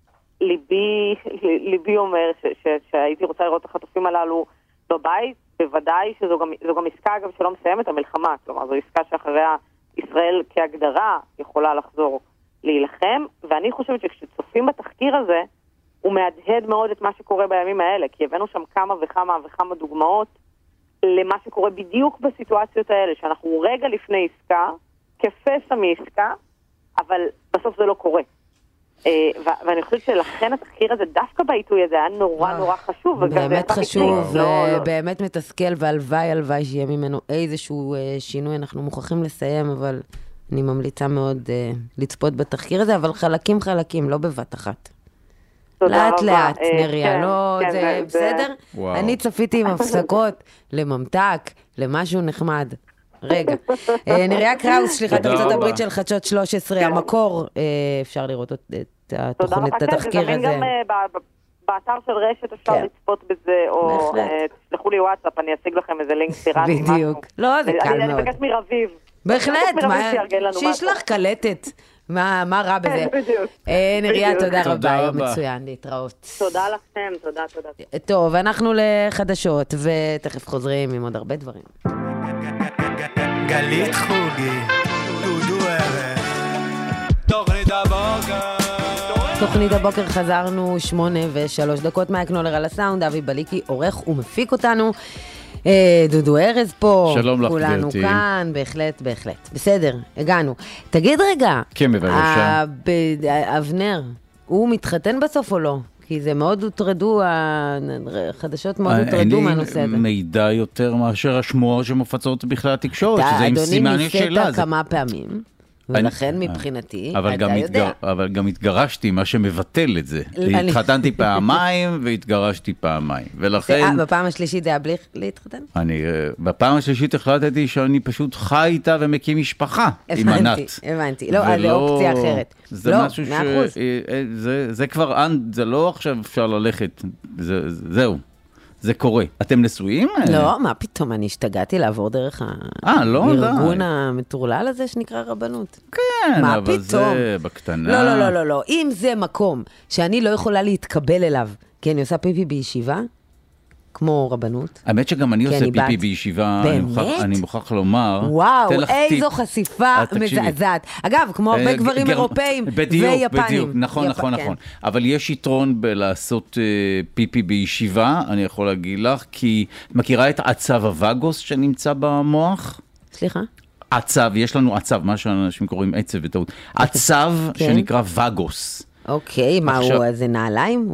ליבי אומר שהייתי רוצה לראות את החטופים הללו בבית, בוודאי שזו גם עסקה אגב שלא מסיים את המלחמה, כלומר זו עסקה שאחריה ישראל כהגדרה יכולה לחזור להילחם, ואני חושבת שכשצופים בתחקיר הזה, הוא מהדהד מאוד את מה שקורה בימים האלה, כי הבאנו שם כמה וכמה דוגמאות למה שקורה בדיוק בסיטואציות האלה, שאנחנו רגע לפני עסקה, כפסע מעסקה, אבל בסוף זה לא קורה. ואני חושבת שלכן התחקיר הזה, דווקא בעיתוי הזה, היה נורא חשוב. באמת חשוב, באמת מתסכל, והלוואי שיהיה ממנו איזשהו שינוי. אנחנו מוכרחים לסיים, אבל אני ממליצה מאוד לצפות בתחקיר הזה, אבל חלקים, לא בבת אחת. לאט, נריה, לא, זה בסדר? אני צפיתי עם הפסקות לממתק, למשהו נחמד. רגע. נריה קראוס, שליחת ארצות הברית של חדשות 13, המקור, אפשר לראות את התוכנית, את התחקיר הזה. גם באתר של רשת אפשר לצפות בזה, או תשלחו לי וואטסאפ, אני אשיג לכם איזה לינק פיראטי. בדיוק. לא, זה קל מאוד. אני מבקש מרביב. בהחלט, שישלח קלטת. מה רע בזה? נריה, תודה רבה, יום מצוין, להתראות. תודה לכם, תודה. טוב, אנחנו לחדשות, ותכף חוזרים עם עוד הרבה דברים. גלית חוגי, דודו ערך, תוכנית הבוקר. תוכנית הבוקר חזרנו 8:03 מהקנולר על הסאונד, אבי בליקי עורך ומפיק אותנו. דודו ארז פה, שלום לך גברתי. כולנו כאן, בהחלט. בסדר, הגענו. תגיד רגע, כן, בבקשה. אבנר, הוא מתחתן בסוף או לא? כי זה מאוד הוטרדו, החדשות מאוד הוטרדו מהנושא הזה. אין לי מידע יותר מאשר השמועות שמופצות בכלל התקשורת, שזה עם סימני שאלה. אדוני ניסית כמה פעמים. ולכן מבחינתי, אתה יודע. אבל גם התגרשתי, מה שמבטל את זה. התחתנתי פעמיים והתגרשתי פעמיים. ולכן... בפעם השלישית זה היה בלי להתחתן? בפעם השלישית החלטתי שאני פשוט חי איתה ומקים משפחה עם ענת. הבנתי. לא, זה אופציה אחרת. זה משהו זה כבר, זה לא עכשיו אפשר ללכת. זהו. זה קורה. אתם נשואים? לא, מה פתאום, אני השתגעתי לעבור דרך הארגון המטורלל הזה שנקרא רבנות. כן, אבל זה בקטנה. לא. אם זה מקום שאני לא יכולה להתקבל אליו, כי אני עושה פיפי בישיבה, כמו רבנות. האמת שגם אני עושה פיפי בישיבה, אני מוכרח לומר. וואו, איזו חשיפה מזעזעת. אגב, כמו הרבה גברים אירופאים ויפנים. בדיוק, נכון. אבל יש יתרון בלעשות פיפי בישיבה, אני יכול להגיד לך, כי מכירה את עצב הווגוס שנמצא במוח? סליחה? עצב, יש לנו עצב, מה שאנשים קוראים עצב בטעות. עצב שנקרא וגוס. אוקיי, מה הוא, זה נעליים?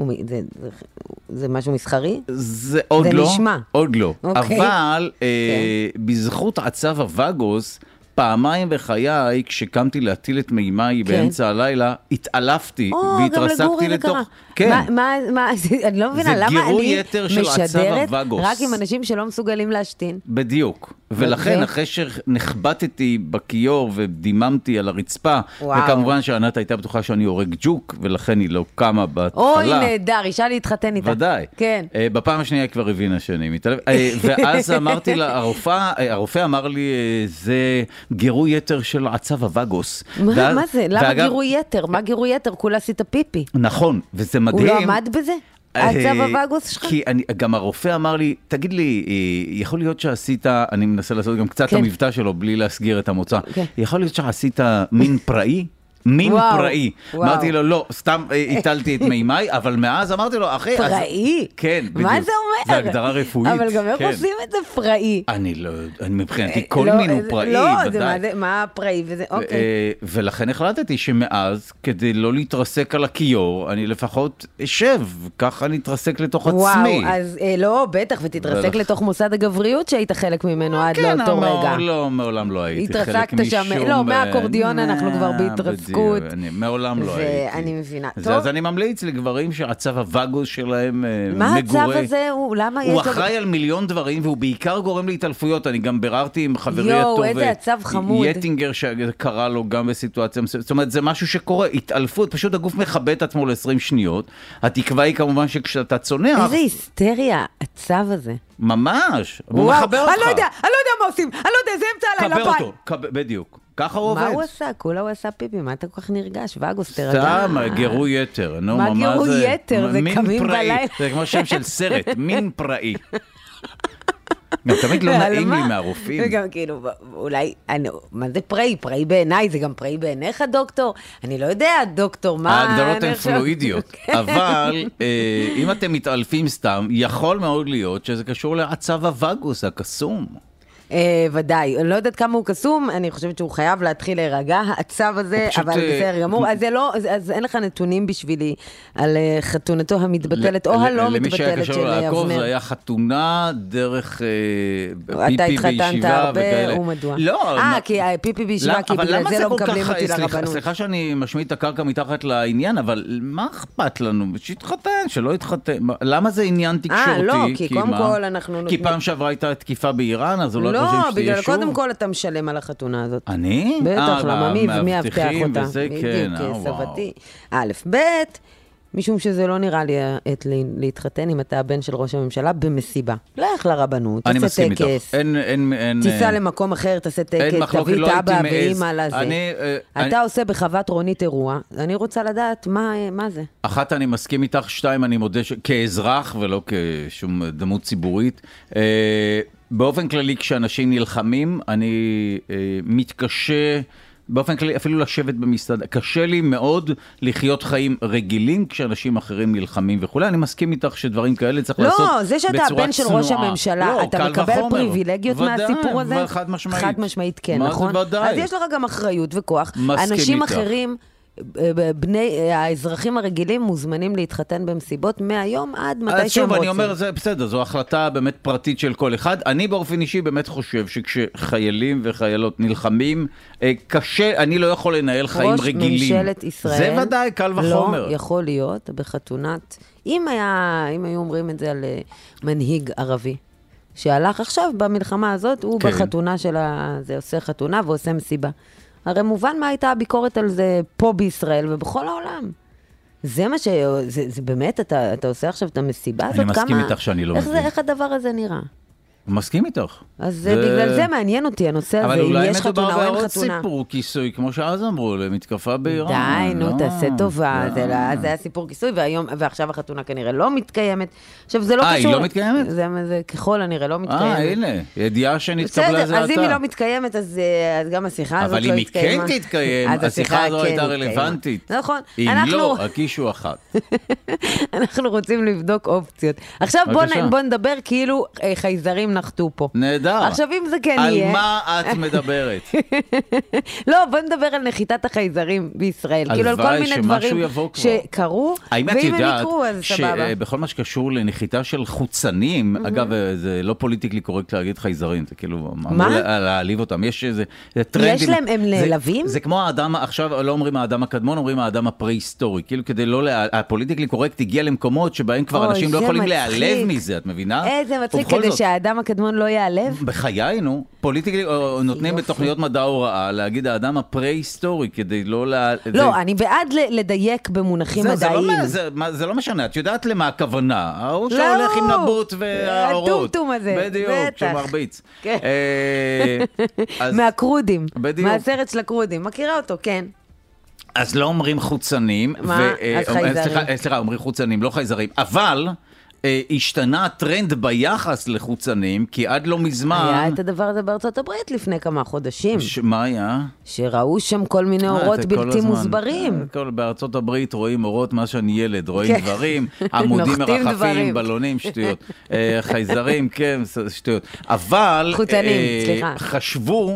זה משהו מסחרי? זה עוד לא. זה נשמע. עוד לא. אבל בזכות עצב הווגוס, פעמיים בחיי, כשקמתי להטיל את מימיי באמצע הלילה, התעלפתי והתרסקתי לתוך... כן. אני לא מבינה, למה אני משדרת רק עם אנשים שלא מסוגלים להשתין? בדיוק. ולכן, אחרי שנחבטתי בכיור ודיממתי על הרצפה, וכמובן שענת הייתה בטוחה שאני הורג ג'וק, ולכן היא לא קמה בהתחלה. אוי, נהדר, אישה להתחתן איתה. ודאי. כן. בפעם השנייה היא כבר הבינה שאני מתעלף. ואז אמרתי לה, הרופא אמר לי, זה גירוי יתר של עצב הווגוס. מה זה? למה גירוי יתר? מה גירוי יתר? כולה עשית פיפי. נכון, וזה מדהים. הוא לא עמד בזה? עצב הווגוס שלך? כי גם הרופא אמר לי, תגיד לי, יכול להיות שעשית, אני מנסה לעשות גם קצת המבטא שלו, בלי להסגיר את המוצא, יכול להיות שעשית מין פראי? מין פראי. אמרתי לו, לא, סתם הטלתי את מימי, אבל מאז אמרתי לו, אחי... פראי? כן, בדיוק. מה זה אומר? זה הגדרה רפואית. אבל גם איך עושים את זה פראי? אני לא, מבחינתי, כל מין הוא פראי, ודאי. לא, מה פראי וזה, אוקיי. ולכן החלטתי שמאז, כדי לא להתרסק על הכיור, אני לפחות אשב, ככה אני אתרסק לתוך עצמי. וואו, אז לא, בטח, ותתרסק לתוך מוסד הגבריות שהיית חלק ממנו עד לאותו רגע. לא, מעולם לא הייתי חלק משום... התרסקת שם, לא, מהאקורדיון אנחנו כבר בהתרסקות. מעולם לא הייתי. ואני מבינה. אז אני ממליץ לגברים שהצו הווגוס שלהם מגורה. מה הצו הזה? למה יש... הוא אחראי על מיליון דברים, והוא בעיקר גורם להתעלפויות. אני גם ביררתי עם חברי הטוב, איזה הצו חמוד. יטינגר שקרא לו גם בסיטואציה, זאת אומרת, זה משהו שקורה, התעלפות, פשוט הגוף מכבד את עצמו ל-20 שניות. התקווה היא כמובן שכשאתה צונח... איזה היסטריה, הצו הזה. ממש, הוא מחבר אותך. אני לא יודע מה עושים, אני לא יודע, זה אמצע הלילה ביי. קבר אותו, בדיוק. ככה הוא עובד. מה הוא עשה? כולה הוא עשה פיפי, מה אתה כל כך נרגש? וגוס, תרגע. סתם, גירוי יתר. מה גירוי יתר? זה קמים בלילה. זה כמו שם של סרט, מין פראי. גם תמיד לא נעים לי מהרופאים. וגם כאילו, אולי, מה זה פראי? פראי בעיניי, זה גם פראי בעיניך, דוקטור? אני לא יודע, דוקטור, מה... ההגדרות הן פלואידיות, אבל אם אתם מתעלפים סתם, יכול מאוד להיות שזה קשור לעצב הווגוס, הקסום. ודאי, אני לא יודעת כמה הוא קסום, אני חושבת שהוא חייב להתחיל להירגע, הצו הזה, אבל בסדר גמור, אז אין לך נתונים בשבילי על חתונתו המתבטלת או הלא מתבטלת של אבנר. למי שהיה קשור לעקוב, זה היה חתונה דרך פיפי אתה התחתנת בישיבה הרבה, וכאלה. ומדוע? לא. כי פיפי בישיבה, כי בגלל זה לא מקבלים אותי לרבנות. סליחה שאני משמיד את הקרקע מתחת לעניין, אבל מה אכפת לנו? שיתחתן, שלא יתחתן. למה זה עניין תקשורתי? לא, כי קודם כל אנחנו... כי פעם שעברה הייתה תקיפה באיראן, אז אולי לא, בגלל קודם כל אתה משלם על החתונה הזאת. אני? בטח, למה מי יבטח אותה? וזה כן, סבתי. א', ב', משום שזה לא נראה לי עת להתחתן אם אתה הבן של ראש הממשלה במסיבה. לך לרבנות, תעשה טקס. תיסע למקום אחר, תעשה טקס, תביא את אבא ואמא לזה. אתה עושה בחוות רונית אירוע, אני רוצה לדעת מה זה. אחת, אני מסכים איתך, שתיים, אני מודה כאזרח ולא כשום דמות ציבורית. באופן כללי, כשאנשים נלחמים, אני מתקשה, באופן כללי, אפילו לשבת במסעדה, קשה לי מאוד לחיות חיים רגילים כשאנשים אחרים נלחמים וכו'. אני מסכים איתך שדברים כאלה צריך לעשות בצורה צנועה. לא, זה שאתה הבן של ראש הממשלה, אתה מקבל פריבילגיות מהסיפור הזה? חד משמעית. חד משמעית, כן, נכון? אז יש לך גם אחריות וכוח. אנשים אחרים... האזרחים הרגילים מוזמנים להתחתן במסיבות מהיום עד מתי שהם רוצים. שוב, אני אומר, זה בסדר, זו החלטה באמת פרטית של כל אחד. אני באופן אישי באמת חושב שכשחיילים וחיילות נלחמים, קשה, אני לא יכול לנהל חיים רגילים. ראש ממשלת ישראל, זה ודאי קל וחומר. לא יכול להיות בחתונת, אם היו אומרים את זה על מנהיג ערבי, שהלך עכשיו במלחמה הזאת, הוא בחתונה של זה עושה חתונה ועושה מסיבה. הרי מובן מה הייתה הביקורת על זה פה בישראל ובכל העולם. זה מה זה באמת, אתה עושה עכשיו את המסיבה הזאת? אני מסכים איתך שאני לא מבין. איך הדבר הזה נראה? מסכים איתך. אז בגלל זה מעניין אותי הנושא הזה, אם יש חתונה או אין חתונה. אבל אולי מדובר בעוד סיפור כיסוי, כמו שאז אמרו, למתקפה באיראן. די, נו, תעשה טובה. זה היה סיפור כיסוי, ועכשיו החתונה כנראה לא מתקיימת. עכשיו, זה לא קשור. היא לא מתקיימת? זה ככל הנראה לא מתקיימת. הנה, ידיעה שנתקבלה זה אתה. אז אם היא לא מתקיימת, אז גם השיחה הזאת אבל לא אם התקיימה. היא כן תתקיים, השיחה הזו הייתה רלוונטית. נכון. אם לא, הקישו אחת. אנחנו רוצים לבדוק אופציות. עכשיו בוא נדבר כאילו חייזרים נחתו פה. נהדר. עכשיו אם זה כן יהיה... על מה את מדברת? לא, בוא נדבר על נחיתת החייזרים בישראל. כאילו על כל מיני דברים שקרו, ואם הם יקרו אז סבבה. שבכל מה שקשור לנחיתה של חוצנים, אגב, זה לא פוליטיקלי קורקט להגיד חייזרים, זה כאילו... מה? להעליב אותם. יש איזה טרנדים. יש להם, הם נעלבים? זה כמו האדם, עכשיו לא אומרים האדם הקדמון, אומרים האדם הפרה-היסטורי. כאילו כדי לא... הפוליטיקלי קורקט הגיע למקומות שבהם כבר אנשים לא יכולים להיעלב מזה, את מבינה? איזה מצחיק, כדי שהאדם הקדמון לא יעלב? בחיינו, פוליטיקלי נותנים בתוכניות מדע הוראה להגיד האדם הפרה-היסטורי כדי לא... לא, אני בעד לדייק במונחים מדעיים. זה לא משנה, את יודעת למה הכוונה. ההוא שהולך עם נבוט והאורות. הטומטום הזה. בדיוק, שמרביץ. מהקרודים. מהסרט של הקרודים. מכירה אותו, כן. אז לא אומרים חוצנים. מה? אז חייזרים. סליחה, אומרים חוצנים, לא חייזרים. אבל... השתנה הטרנד ביחס לחוצנים, כי עד לא מזמן... היה את הדבר הזה בארצות הברית לפני כמה חודשים. מה היה? שראו שם כל מיני אורות בלתי מוסברים. בארצות הברית רואים אורות, מה שאני ילד, רואים דברים, עמודים מרחפים, בלונים, שטויות. חייזרים, כן, שטויות. אבל חשבו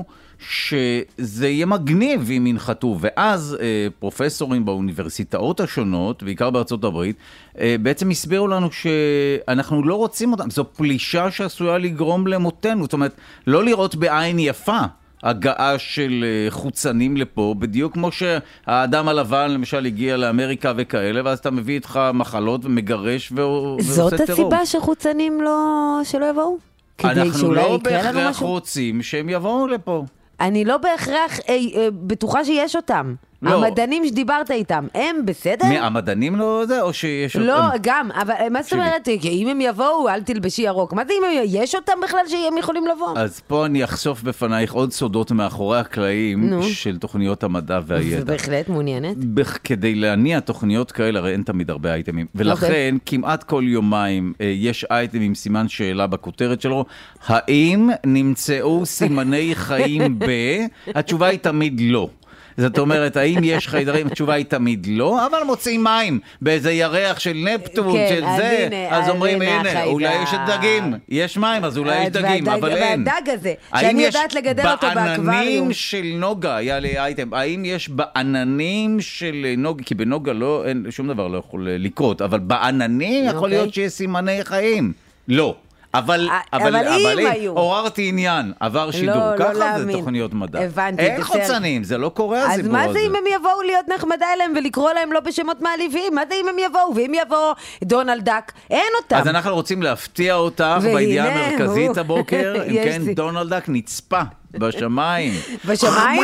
שזה יהיה מגניב אם ינחתו, ואז פרופסורים באוניברסיטאות השונות, בעיקר בארצות הברית, בעצם הסבירו לנו שאנחנו לא רוצים אותם, זו פלישה שעשויה לגרום למותנו, זאת אומרת, לא לראות בעין יפה הגעה של חוצנים לפה, בדיוק כמו שהאדם הלבן למשל הגיע לאמריקה וכאלה, ואז אתה מביא איתך מחלות ומגרש ועושה טרור. זאת הסיבה שחוצנים שלא יבואו? אנחנו לא בהכרח רוצים שהם יבואו לפה. אני לא בהכרח בטוחה שיש אותם. המדענים שדיברת איתם, הם בסדר? המדענים לא זה, או שיש אותם? לא, גם, אבל מה זאת אומרת? אם הם יבואו, אל תלבשי ירוק. מה זה אם יש אותם בכלל שהם יכולים לבוא? אז פה אני אחשוף בפנייך עוד סודות מאחורי הקלעים של תוכניות המדע והידע. בהחלט מעוניינת. כדי להניע תוכניות כאלה, הרי אין תמיד הרבה אייטמים. ולכן, כמעט כל יומיים יש אייטם עם סימן שאלה בכותרת שלו. האם נמצאו סימני חיים התשובה היא תמיד לא. זאת אומרת, האם יש חיידרים? התשובה היא תמיד לא, אבל מוצאים מים באיזה ירח של נפטון, של זה, אז אומרים, הנה, אולי יש דגים, יש מים, אז אולי יש דגים, אבל אין. והדג הזה, שאני יודעת לגדל אותו באקווריום. בעננים של נוגה, היה לי אייטם, האם יש בעננים של נוגה, כי בנוגה שום דבר לא יכול לקרות, אבל בעננים יכול להיות שיש סימני חיים. לא. אבל אם עוררתי עניין, עבר שידור, ככה זה תוכניות מדע. אין חוצנים, זה לא קורה הסיפור הזה. אז מה זה אם הם יבואו להיות נחמדה אליהם ולקרוא להם לא בשמות מעליבים? מה זה אם הם יבואו? ואם יבוא דונלד דק, אין אותם. אז אנחנו רוצים להפתיע אותך בידיעה המרכזית הבוקר, אם כן דונלד דק נצפה בשמיים. בשמיים?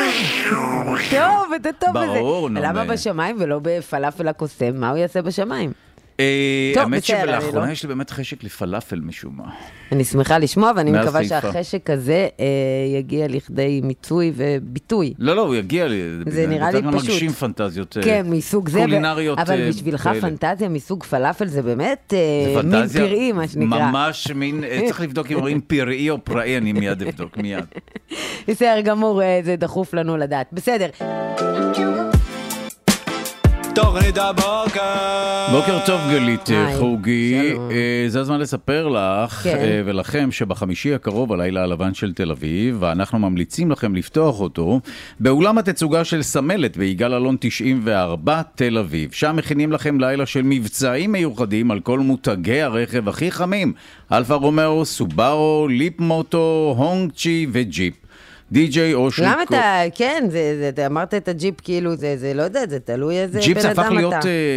טוב, אתה טוב בזה. ברור, נו. למה בשמיים ולא בפלאפל הקוסם? מה הוא יעשה בשמיים? האמת שבלאחרונה יש לי באמת חשק לפלאפל משום מה. אני שמחה לשמוע, ואני מקווה שהחשק הזה יגיע לכדי מיצוי וביטוי. לא, הוא יגיע לי. זה נראה לי פשוט. מגשים פנטזיות קולינריות. אבל בשבילך פנטזיה מסוג פלאפל זה באמת מין פראי, מה שנקרא. ממש מין, צריך לבדוק אם אומרים פראי או פראי, אני מיד אבדוק, מיד. בסדר גמור, זה דחוף לנו לדעת. בסדר. תוכנית הבוקר. בוקר טוב גלית חוגי, זה הזמן לספר לך ולכם שבחמישי הקרוב הלילה הלבן של תל אביב, ואנחנו ממליצים לכם לפתוח אותו באולם התצוגה של סמלת ביגאל אלון 94 תל אביב. שם מכינים לכם לילה של מבצעים מיוחדים על כל מותגי הרכב הכי חמים, אלפה רומאו, סובארו, ליפ מוטו, הונג צ'י וג'יפ. די.ג'יי אושרי... למה אתה, כן, אתה אמרת את הג'יפ כאילו, זה לא יודע, זה תלוי איזה בן אדם אתה. ג'יפ זה הפך להיות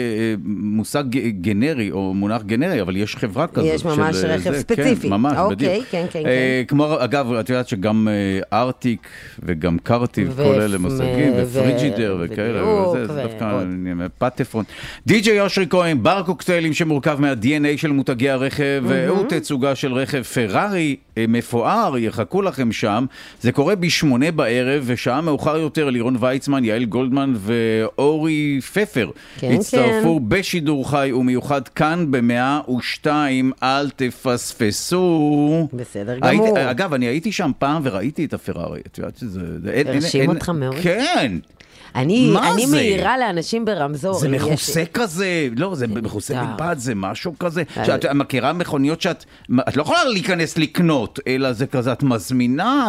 מושג גנרי, או מונח גנרי, אבל יש חברה כזאת. יש ממש רכב ספציפי. כן, ממש, בדיוק. כן. כמו, אגב, את יודעת שגם ארטיק וגם קרטיב, כל אלה מושגים, ופריג'ידר וכאלה, זה דווקא פטפון. די.ג'יי אושרי כהן, בר קוקטיילים שמורכב מה-DNA של מותגי הרכב, הוא תצוגה של רכב פרארי מפואר, יחכו לכם שם. זה קורה ב8 בערב, ושעה מאוחר יותר לירון ויצמן, יעל גולדמן ואורי פפר הצטרפו בשידור חי ומיוחד כאן ב102, אל תפספסו. בסדר גמור. אגב, אני הייתי שם פעם וראיתי את הפרארי. את יודעת שזה... הרשים אותך מאוד? כן. אני מהירה לאנשים ברמזור. זה מכוסה כזה, לא, זה מכוסה מלבד, זה משהו כזה. שאת מכירה מכוניות שאת לא יכולה להיכנס לקנות, אלא זה כזה, את מזמינה,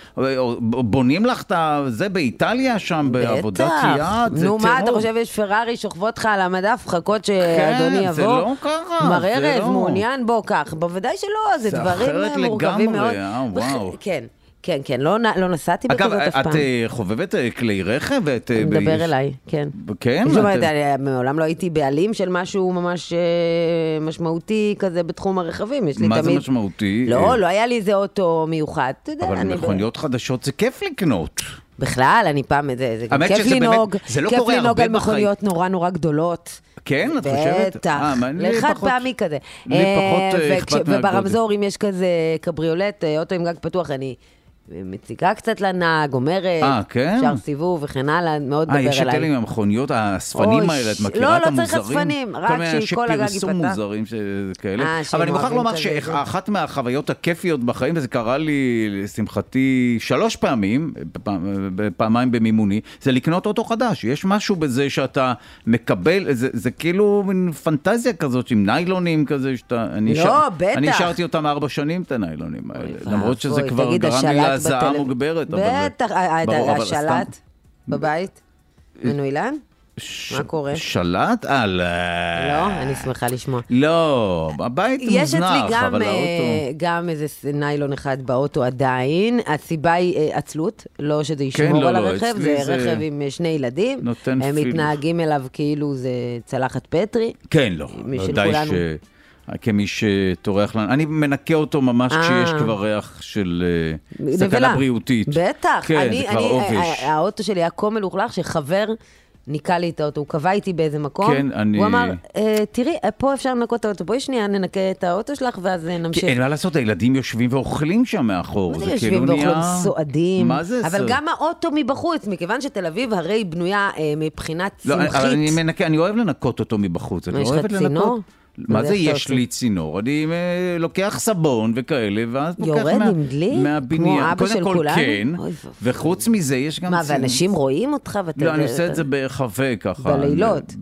ובונים לך את זה באיטליה שם, בעבודת יד. נו, מה, אתה חושב, יש פרארי שוכבות לך על המדף, חכות שאדוני יבוא? זה לא ככה. מר ערב, מעוניין בו כך. בוודאי שלא, זה דברים מורכבים מאוד. וואו. כן, לא נסעתי בכזאת אף פעם. אגב, את חובבת כלי רכב? מדבר אליי, כן. כן? זאת אומרת, מעולם לא הייתי בעלים של משהו ממש משמעותי כזה בתחום הרכבים. מה זה משמעותי? לא היה לי איזה אוטו מיוחד. אבל מכוניות חדשות זה כיף לקנות. בכלל, אני פעם, זה כיף לנהוג על מכוניות נורא גדולות. כן, את חושבת? בטח, לחד פעמי כזה. לי פחות אכפת מהגודל. וברמזור, אם יש כזה קבריולט, אוטו עם גג פתוח, אני מציגה קצת לנהג, אומרת, כן? אפשר סיבוב וכן הלאה, מאוד דבר אליי. יש את אלה עם המכוניות, הספנים האלה, את מכירה את המוזרים? לא צריך הספנים, רק שכל הגג ייפתח. פרסום מוזרים כאלה. אבל אני מוכרח לומר שאחת מהחוויות הכיפיות בחיים, וזה קרה לי, לשמחתי, 3 פעמים, פעמיים במימוני, זה לקנות אוטו חדש. יש משהו בזה שאתה מקבל, זה כאילו מין פנטזיה כזאת, עם ניילונים כזה, לא, בטח. אני השארתי אותם 4 שנים, את הניילונים האלה. למרות שזה כבר גרם לי להזעה מוגברת. בטח, השלט בבית, מנוילן? מה קורה? שלט? לא, אני שמחה לשמוע. לא, הבית מוזנח, אבל האוטו... יש אצלי גם איזה ניילון אחד באוטו עדיין, הסיבה היא עצלות, לא שזה ישמור על הרכב, זה רכב עם 2 ילדים, הם מתנהגים אליו כאילו זה צלחת פטרי. כן, לא, די כמי שטורח לנו, אני מנקה אותו ממש כשיש כבר ריח של סכנה בריאותית. בטח, כן, זה כבר עובש. האוטו שלי היה כה מלוכלך שחבר ניקה לי את האוטו, הוא קבע איתי באיזה מקום, כן, הוא אמר, תראי, פה אפשר לנקות את האוטו, בואי שנייה ננקה את האוטו שלך ואז נמשיך. כי אין מה לעשות, הילדים יושבים ואוכלים שם מאחור. מה זה יושבים ואוכלים סועדים? מה זה? אבל גם האוטו מבחוץ, מכיוון שתל אביב הרי בנויה מבחינת צמחית. אני אוהב לנקות אותו מבחוץ. יש לך צינור? מה זה יש לי צינור? אני לוקח סבון וכאלה, ואז יורד עם דלי? כמו אבא של כולנו? כן, וחוץ מזה יש גם... מה, ואנשים רואים אותך? לא, אני עושה את זה בהרחבה ככה. בלילות?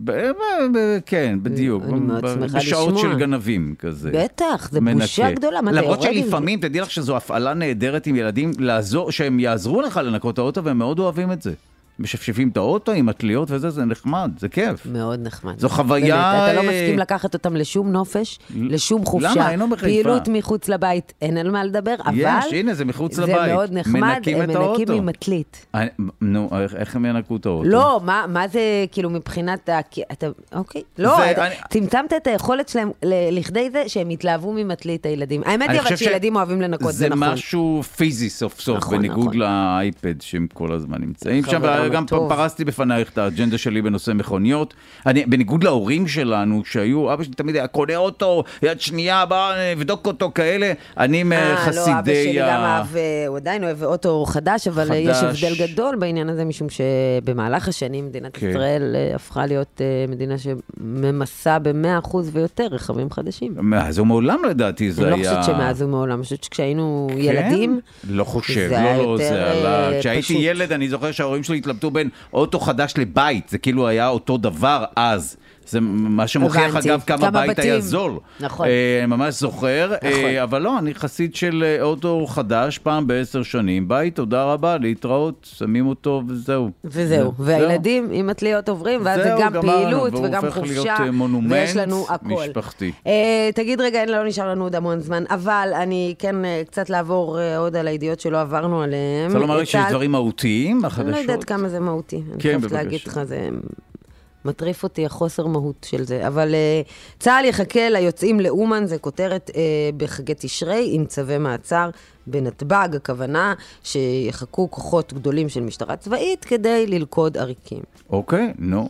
כן, בדיוק. בשעות של גנבים כזה. בטח, זה בושה גדולה. למרות שלפעמים, תדעי לך שזו הפעלה נהדרת עם ילדים, שהם יעזרו לך לנקות את האוטו, והם מאוד אוהבים את זה. משפשפים את האוטו עם התליות וזה, זה נחמד, זה כיף. מאוד נחמד. זו חוויה... אתה לא מסכים לקחת אותם לשום נופש, לשום חופשה. למה? אינו בחיפה. פעילות מחוץ לבית, אין על מה לדבר, אבל... יש, הנה, זה מחוץ לבית. זה מאוד נחמד, הם מנקים עם מטלית. נו, איך הם ינקו את האוטו? לא, מה זה כאילו מבחינת... אוקיי. לא, צמצמת את היכולת שלהם לכדי זה שהם התלהבו ממטלית הילדים. האמת היא אבל שילדים אוהבים לנקות, זה נכון. זה משהו פיזי סוף סוף, בניגוד לאייפד שהם כל הזמן נמצאים שם. גם פרסתי בפנייך את האג'נדה שלי בנושא מכוניות. בניגוד להורים שלנו, שהיו, אבא שלי תמיד היה קונה אוטו, יד שנייה, בא נבדוק אותו כאלה. אני מחסידי... לא, אבא שלי גם אוהב, הוא עדיין אוהב אוטו חדש, אבל יש הבדל גדול בעניין הזה, משום שבמהלך השנים מדינת ישראל הפכה להיות מדינה שממסה ב100% ויותר רכבים חדשים. מאז ומעולם לדעתי זה היה... אני לא חושבת שמאז ומעולם, אני חושבת שכשהיינו ילדים... לא חושב, לא, זה עלה... כשהייתי ילד, אני זוכר שההורים שלי התלבטו בין אוטו חדש לבית, זה כאילו היה אותו דבר אז. זה מה שמוכיח אגב כמה בית היה זול. נכון. ממש זוכר, אבל לא, אני חסיד של אוטו חדש, פעם ב10 שנים, בית, תודה רבה, להתראות, שמים אותו וזהו. וזהו, והילדים עם התליות עוברים, ואז זה גם פעילות וגם חופשה, ויש לנו הכל. משפחתי. תגיד רגע, לא נשאר לנו עוד המון זמן, אבל אני כן קצת לעבור עוד על הידיעות שלא עברנו עליהם. צריך לומר שיש דברים מהותיים, החדשות? אני לא יודעת כמה זה מהותי. אני חייבת להגיד לך, זה... מטריף אותי החוסר מהות של זה, אבל צה"ל יחכה ליוצאים לאומן, זה כותרת בחגי תשרי עם צווי מעצר בנתב"ג, הכוונה שיחכו כוחות גדולים של משטרה צבאית כדי ללכוד עריקים. אוקיי, נו,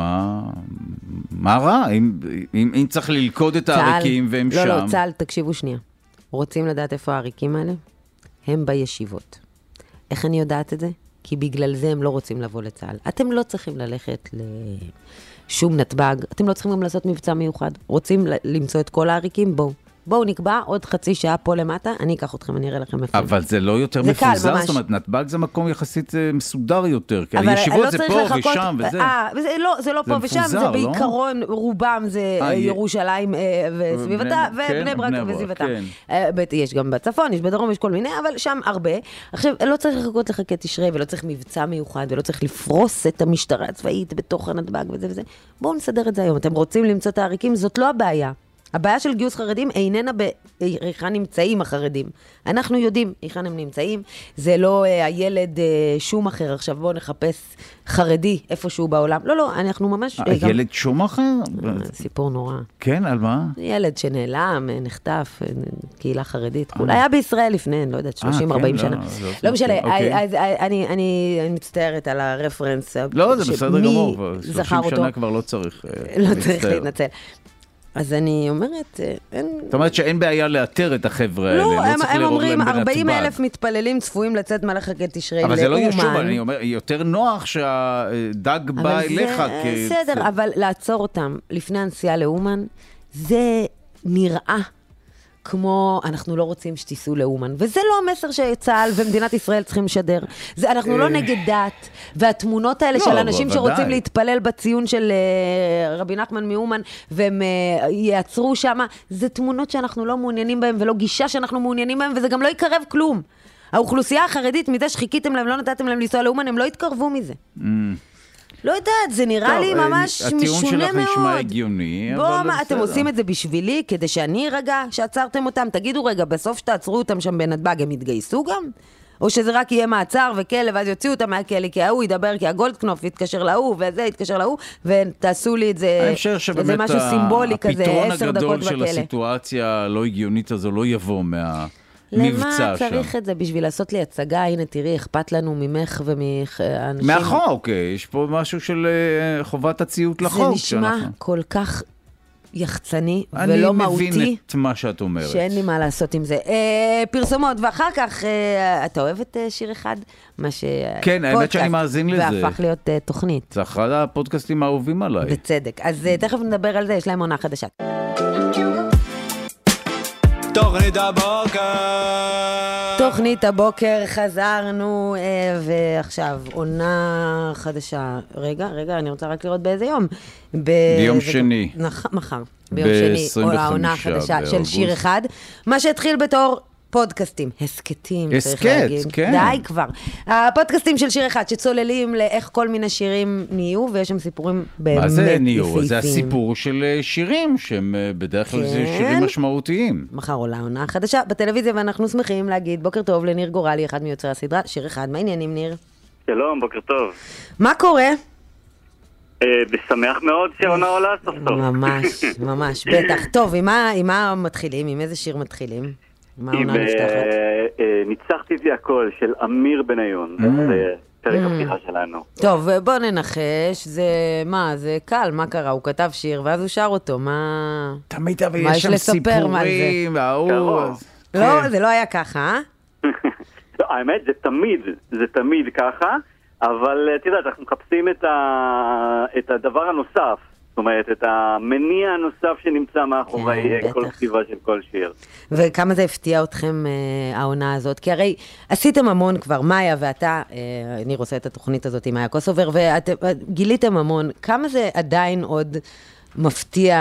מה רע? אם צריך ללכוד את העריקים והם שם... לא, צה"ל, תקשיבו שנייה. רוצים לדעת איפה העריקים האלה? הם בישיבות. איך אני יודעת את זה? כי בגלל זה הם לא רוצים לבוא לצה"ל. אתם לא צריכים ללכת לשום נתב"ג, אתם לא צריכים גם לעשות מבצע מיוחד. רוצים למצוא את כל העריקים? בואו נקבע עוד חצי שעה פה למטה, אני אקח אתכם, אני אראה לכם איפה. אבל זה לא יותר מפוזר, זאת אומרת, נתב"ג זה מקום יחסית מסודר יותר, כי הישיבות זה פה ושם וזה. זה לא פה ושם, זה בעיקרון, רובם זה ירושלים וסביבתה, ובני ברק וסביבתה. יש גם בצפון, יש בדרום, יש כל מיני, אבל שם הרבה. עכשיו, לא צריך לחכות לחכי תשרי, ולא צריך מבצע מיוחד, ולא צריך לפרוס את המשטרה הצבאית בתוך הנתב"ג וזה וזה. בואו נסדר את זה היום. אתם רוצים למצוא את העריקים, זאת לא הבעיה. הבעיה של גיוס חרדים איננה היכן נמצאים החרדים. אנחנו יודעים היכן הם נמצאים. זה לא הילד שום אחר. עכשיו בואו נחפש חרדי איפשהו בעולם. לא, אנחנו ממש... הילד שום אחר? סיפור נורא. כן, על מה? ילד שנעלם, נחטף, קהילה חרדית. אולי היה בישראל לפני, לא יודעת, 30-40 שנה. לא משנה, אני מצטערת על הרפרנס. לא, זה בסדר גמור. 30 שנה כבר לא צריך לא צריך להתנצל. אז אני אומרת, זאת אומרת שאין בעיה לאתר את החבר'ה האלה, לא, לא צריך הם לראות אומרים, להם בנתב"ג. 40,000 מתפללים צפויים לצאת מלאך תשרי לאומן. אבל זה לא ישוב, אני אומר, יותר נוח שהדג בא אליך. בסדר, אבל לעצור אותם לפני הנסיעה לאומן, זה נראה כמו, אנחנו לא רוצים שתיסעו לאומן. וזה לא המסר שצה"ל ומדינת ישראל צריכים לשדר. אנחנו לא נגד דת, והתמונות האלה של אנשים שרוצים להתפלל בציון של רבי נחמן מאומן, והם יעצרו שם, זה תמונות שאנחנו לא מעוניינים בהם, ולא גישה שאנחנו מעוניינים בהם, וזה גם לא יקרב כלום. האוכלוסייה החרדית, מזה שחיכיתם להם, לא נתתם להם לנסוע לאומן, הם לא יתקרבו מזה. לא יודעת, זה נראה לי ממש משונה מאוד. הטיעון שלך נשמע הגיוני, אבל אתם עושים את זה בשבילי, כדי שאני רגע שעצרתם אותם, תגידו רגע, בסוף שתעצרו אותם שם בנתב"ג, הם יתגייסו גם? או שזה רק יהיה מעצר וכלא, ואז יוציאו אותם מהכלא, כי ההוא ידבר, כי הגולדקנופ יתקשר להוא, וזה יתקשר להוא, ותעשו לי את זה, איזה משהו סימבולי כזה, 10 דקות בכלא. הפתרון הגדול של הסיטואציה הלא הגיונית הזו לא יבוא מבצע שם. למה צריך את זה? בשביל לעשות לי הצגה, הנה תראי, אכפת לנו ממך ומאנשים. מהחוק, יש פה משהו של חובת הציות לחוק. זה נשמע כל כך יחצני ולא מהותי. אני מבין את מה שאת אומרת. שאין לי מה לעשות עם זה. פרסומות, ואחר כך, אתה אוהב את שיר אחד? כן, האמת שאני מאזין לזה. והפך להיות תוכנית. זה אחד הפודקאסטים האהובים עליי. בצדק. אז תכף נדבר על זה, יש להם עונה חדשה. תוכנית הבוקר. תוכנית הבוקר, חזרנו, ועכשיו, עונה חדשה. רגע, אני רוצה רק לראות באיזה יום. ביום שני. מחר. ביום שני, העונה החדשה של שיר אחד. מה שהתחיל בתור פודקאסטים, הסקטים, צריך להגיד. כן. די כבר. הפודקאסטים של שיר אחד, שצוללים לאיך כל מיני שירים נהיו, ויש שם סיפורים באמת מה זה נהיו? יפהפיים. זה הסיפור של שירים, שהם בדרך כלל זה שירים משמעותיים. מחר עולה עונה חדשה בטלוויזיה, ואנחנו שמחים להגיד בוקר טוב לניר גורלי, אחד מיוצרי הסדרה, שיר אחד. מה העניינים, ניר? שלום, בוקר טוב. מה קורה? בשמח מאוד שהעונה עולה סוף סוף. ממש, בטח. טוב, עם מה מתחילים? עם איזה שיר מתחילים? מה העונה נפתחת? ניצחתי את הכל של אמיר בניון. זה פרק הפתיחה שלנו. טוב, בוא ננחש. זה מה? זה קל, מה קרה? הוא כתב שיר ואז הוא שר אותו. מה? תמיד יש שם סיפורים. לא, זה לא היה ככה, האמת, זה תמיד ככה, אבל את יודעת, אנחנו מחפשים את הדבר הנוסף. זאת אומרת, את המניע הנוסף שנמצא מאחורי כל כתיבה של כל שיר. וכמה זה הפתיע אתכם העונה הזאת? כי הרי עשיתם המון כבר, מאיה ואתה, אני רוצה את התוכנית הזאת עם מאיה קוסובר, וגיליתם המון. כמה זה עדיין עוד מפתיע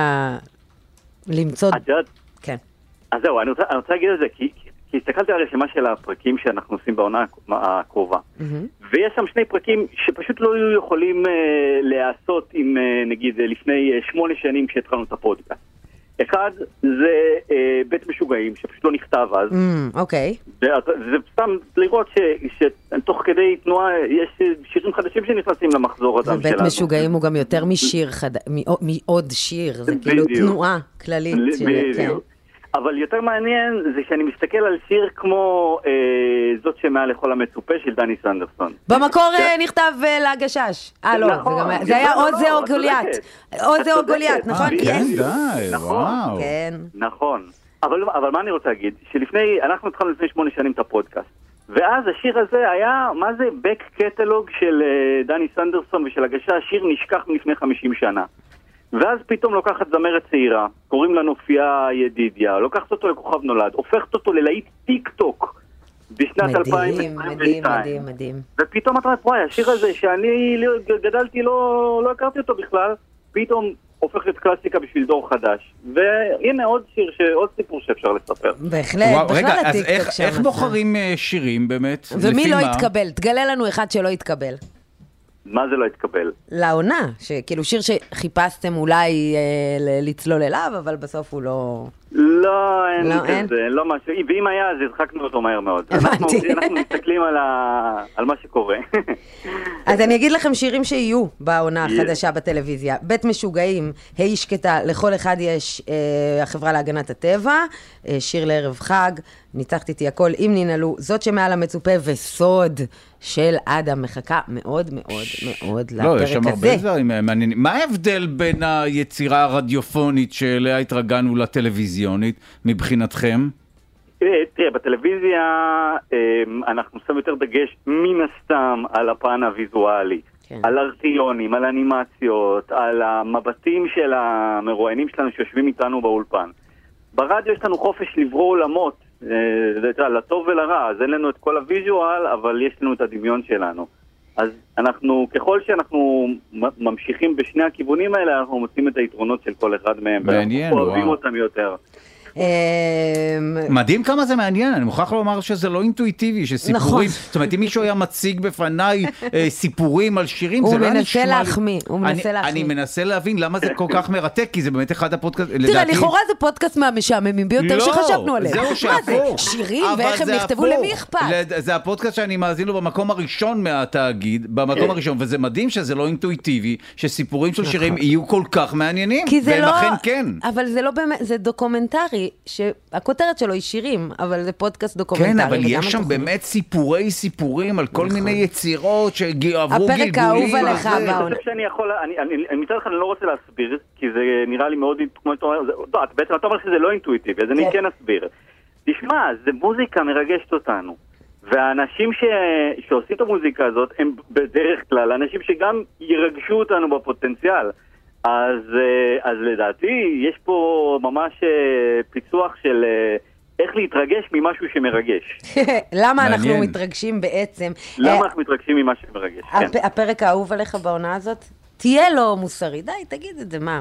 למצוא... כן. אז זהו, אני רוצה להגיד את זה, כי הסתכלתי על הרשימה של הפרקים שאנחנו עושים בעונה הקרובה. ויש שם 2 פרקים שפשוט לא היו יכולים לעשות עם, נגיד, לפני 8 שנים כשהתחלנו את הפודקאסט. אחד זה בית משוגעים, שפשוט לא נכתב אז. אוקיי. זה סתם לראות שתוך כדי תנועה יש שירים חדשים שנכנסים למחזור אדם שלנו. ובית משוגעים הוא גם יותר משיר מעוד שיר, זה כאילו תנועה כללית. בדיוק. אבל יותר מעניין זה שאני מסתכל על שיר כמו זאת שמעל לכל המצופה של דני סנדרסון. במקור נכתב להגשש. לא, זה היה עוד זה או גוליית. עוד זה או גוליית, נכון? כן, די, וואו. נכון. אבל מה אני רוצה להגיד? אנחנו התחלנו לפני 8 שנים את הפודקאסט. ואז השיר הזה היה, מה זה? בק קטלוג של דני סנדרסון ושל הגשש, השיר נשכח מלפני 50 שנה. ואז פתאום לוקחת זמרת צעירה, קוראים לה נופיה ידידיה, לוקחת אותו לכוכב נולד, הופכת אותו ללהיט טיק טוק בשנת 2022. מדהים. ופתאום את אומרת, וואי, השיר הזה שאני גדלתי, לא הכרתי אותו בכלל, פתאום הופך להיות קלאסיקה בשביל דור חדש. והנה עוד סיפור שאפשר לספר. בהחלט, רגע, אז איך בוחרים שירים באמת? ומי לא יתקבל? תגלה לנו אחד שלא יתקבל. מה זה לא התקבל? לעונה, שכאילו שיר שחיפשתם אולי לצלול אליו, אבל בסוף הוא לא... לא, אין כזה, לא משהו. ואם היה, אז הרחקנו אותו מהר מאוד. אנחנו מסתכלים על מה שקורה. אז אני אגיד לכם שירים שיהיו בעונה החדשה בטלוויזיה. בית משוגעים, היי שקטה, לכל אחד יש החברה להגנת הטבע, שיר לערב חג, ניצחת איתי הכל, אם ננעלו, זאת שמעל המצופה וסוד של אדם, מחכה מאוד מאוד מאוד לפרק הזה. לא, יש שם הרבה דברים מעניינים. מה ההבדל בין היצירה הרדיופונית שאליה התרגלנו לטלוויזיונית מבחינתכם? תראה, בטלוויזיה אנחנו שמים יותר דגש מן הסתם על הפן הוויזואלי, על ארכיונים, על אנימציות, על המבטים של המרואיינים שלנו שיושבים איתנו באולפן. ברדיו יש לנו חופש לברוא עולמות, לטוב ולרע, אז אין לנו את כל הוויזואל, אבל יש לנו את הדמיון שלנו. אז אנחנו, ככל שאנחנו ממשיכים בשני הכיוונים האלה, אנחנו מוצאים את היתרונות של כל אחד מהם. מעניין, ואנחנו אוהבים אותם יותר. מדהים כמה זה מעניין, אני מוכרח לומר שזה לא אינטואיטיבי, שסיפורים, זאת אומרת, אם מישהו היה מציג בפניי סיפורים על שירים, זה לא נשמע לי. הוא מנסה להחמיא. אני מנסה להבין למה זה כל כך מרתק, כי זה באמת אחד הפודקאסט, תראה, לכאורה זה פודקאסט מהמשעממים ביותר שחשבנו עליהם. זהו שהפוך. שירים ואיך הם נכתבו, למי אכפת? זה הפודקאסט שאני מאזין לו במקום הראשון מהתאגיד, במקום הראשון, וזה מדהים שזה לא אינטואיטיבי, שסיפורים של שירים יהיו כל כך מעניינים, והם אכן כן. אבל זה לא באמת, זה דוקומנטרי, שהכותרת שלו היא שירים, אבל זה פודקאסט דוקומנטרי. כן, אבל יש שם באמת סיפורים על כל מיני יצירות שעברו גלגולים. הפרק האהוב עליך בעונה. אני חושב שאני יכול, מצד אחד אני לא רוצה להסביר, כי זה נראה לי מאוד, בעצם אתה אומר שזה לא אינטואיטיבי, אז אני כן אסביר. תשמע, זה מוזיקה מרגשת אותנו. והאנשים שעושים את המוזיקה הזאת הם בדרך כלל אנשים שגם ירגשו אותנו בפוטנציאל. אז לדעתי יש פה ממש פיצוח של איך להתרגש ממשהו שמרגש. למה אנחנו מתרגשים בעצם? למה אנחנו מתרגשים ממה שמרגש? הפרק האהוב עליך בעונה הזאת? תהיה לו מוסרי. די, תגיד את זה, מה?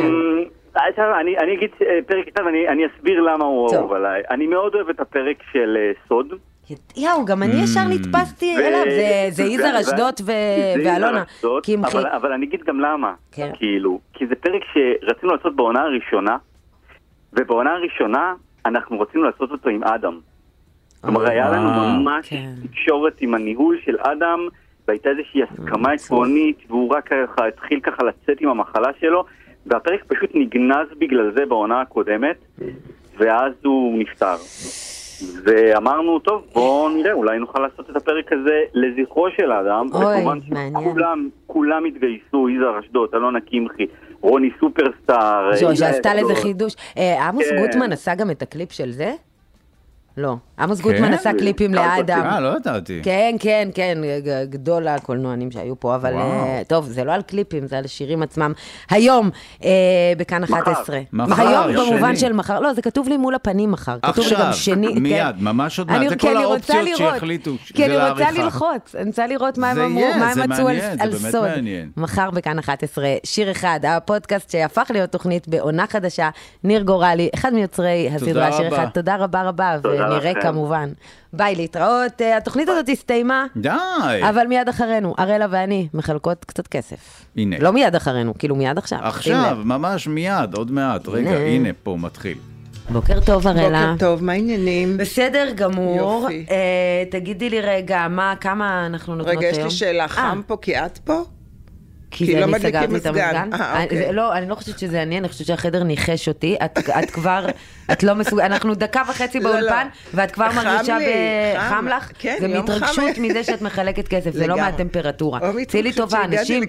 אני אגיד פרק אחד, אני אסביר למה הוא אהוב עליי. אני מאוד אוהב את הפרק של סוד. יאו, גם אני ישר נתפסתי אליו, זה יזהר אשדות ואלונה קמחי. אבל אני אגיד גם למה, כאילו, כי זה פרק שרצינו לעשות בעונה הראשונה, ובעונה הראשונה אנחנו רצינו לעשות אותו עם אדם. כלומר, היה לנו ממש תקשורת עם הניהול של אדם, והייתה איזושהי הסכמה עקרונית, והוא רק התחיל ככה לצאת עם המחלה שלו, והפרק פשוט נגנז בגלל זה בעונה הקודמת, ואז הוא נפטר. ואמרנו, טוב, בואו נראה, אולי נוכל לעשות את הפרק הזה לזכרו של האדם. אוי, מעניין. כולם התגייסו, יזהר אשדות, אלונה קמחי, רוני סופרסטאר. שעשתה לזה חידוש. עמוס גוטמן עשה גם את הקליפ של זה? לא. עמוס גוטמן עשה קליפים לאדם. לא ידעתי. כן, גדול הקולנוענים שהיו פה, אבל טוב, זה לא על קליפים, זה על שירים עצמם. היום, בכאן 11. היום במובן של מחר. לא, זה כתוב לי מול הפנים מחר. כתוב לי גם שני. עכשיו, מיד, ממש עוד מעט. זה כל האופציות שהחליטו. כי אני רוצה ללחוץ. אני רוצה לראות מה הם אמרו, מה הם מצאו על סוד. מחר בכאן 11, שיר אחד, הפודקאסט שהפך להיות תוכנית בעונה חדשה, ניר גורלי, אחד מיוצרי הסדרה שיר אחד. תודה רבה, ונראה כמובן. ביי, להתראות. התוכנית הזאת הסתיימה. די. אבל מיד אחרינו, אראלה ואני מחלקות קצת כסף. הנה. לא מיד אחרינו, כאילו מיד עכשיו. עכשיו, ממש מיד, עוד מעט. רגע, הנה, פה מתחיל. בוקר טוב, אראלה. בוקר טוב, מה העניינים? בסדר גמור. יופי. תגידי לי רגע, כמה אנחנו נותנות היום? רגע, יש לי שאלה, חם פה כי את פה? כי לא אני מדליקים סגרתי את המזגן. אוקיי. לא, אני לא חושבת שזה עניין, אני חושבת שהחדר ניחש אותי. את כבר, את לא מסוגלת, אנחנו דקה וחצי באולפן, ואת כבר מרגישה חם לך? כן, זה מתרגשות מזה שאת מחלקת כסף, זה לא מהטמפרטורה. צאי לי טובה, אנשים.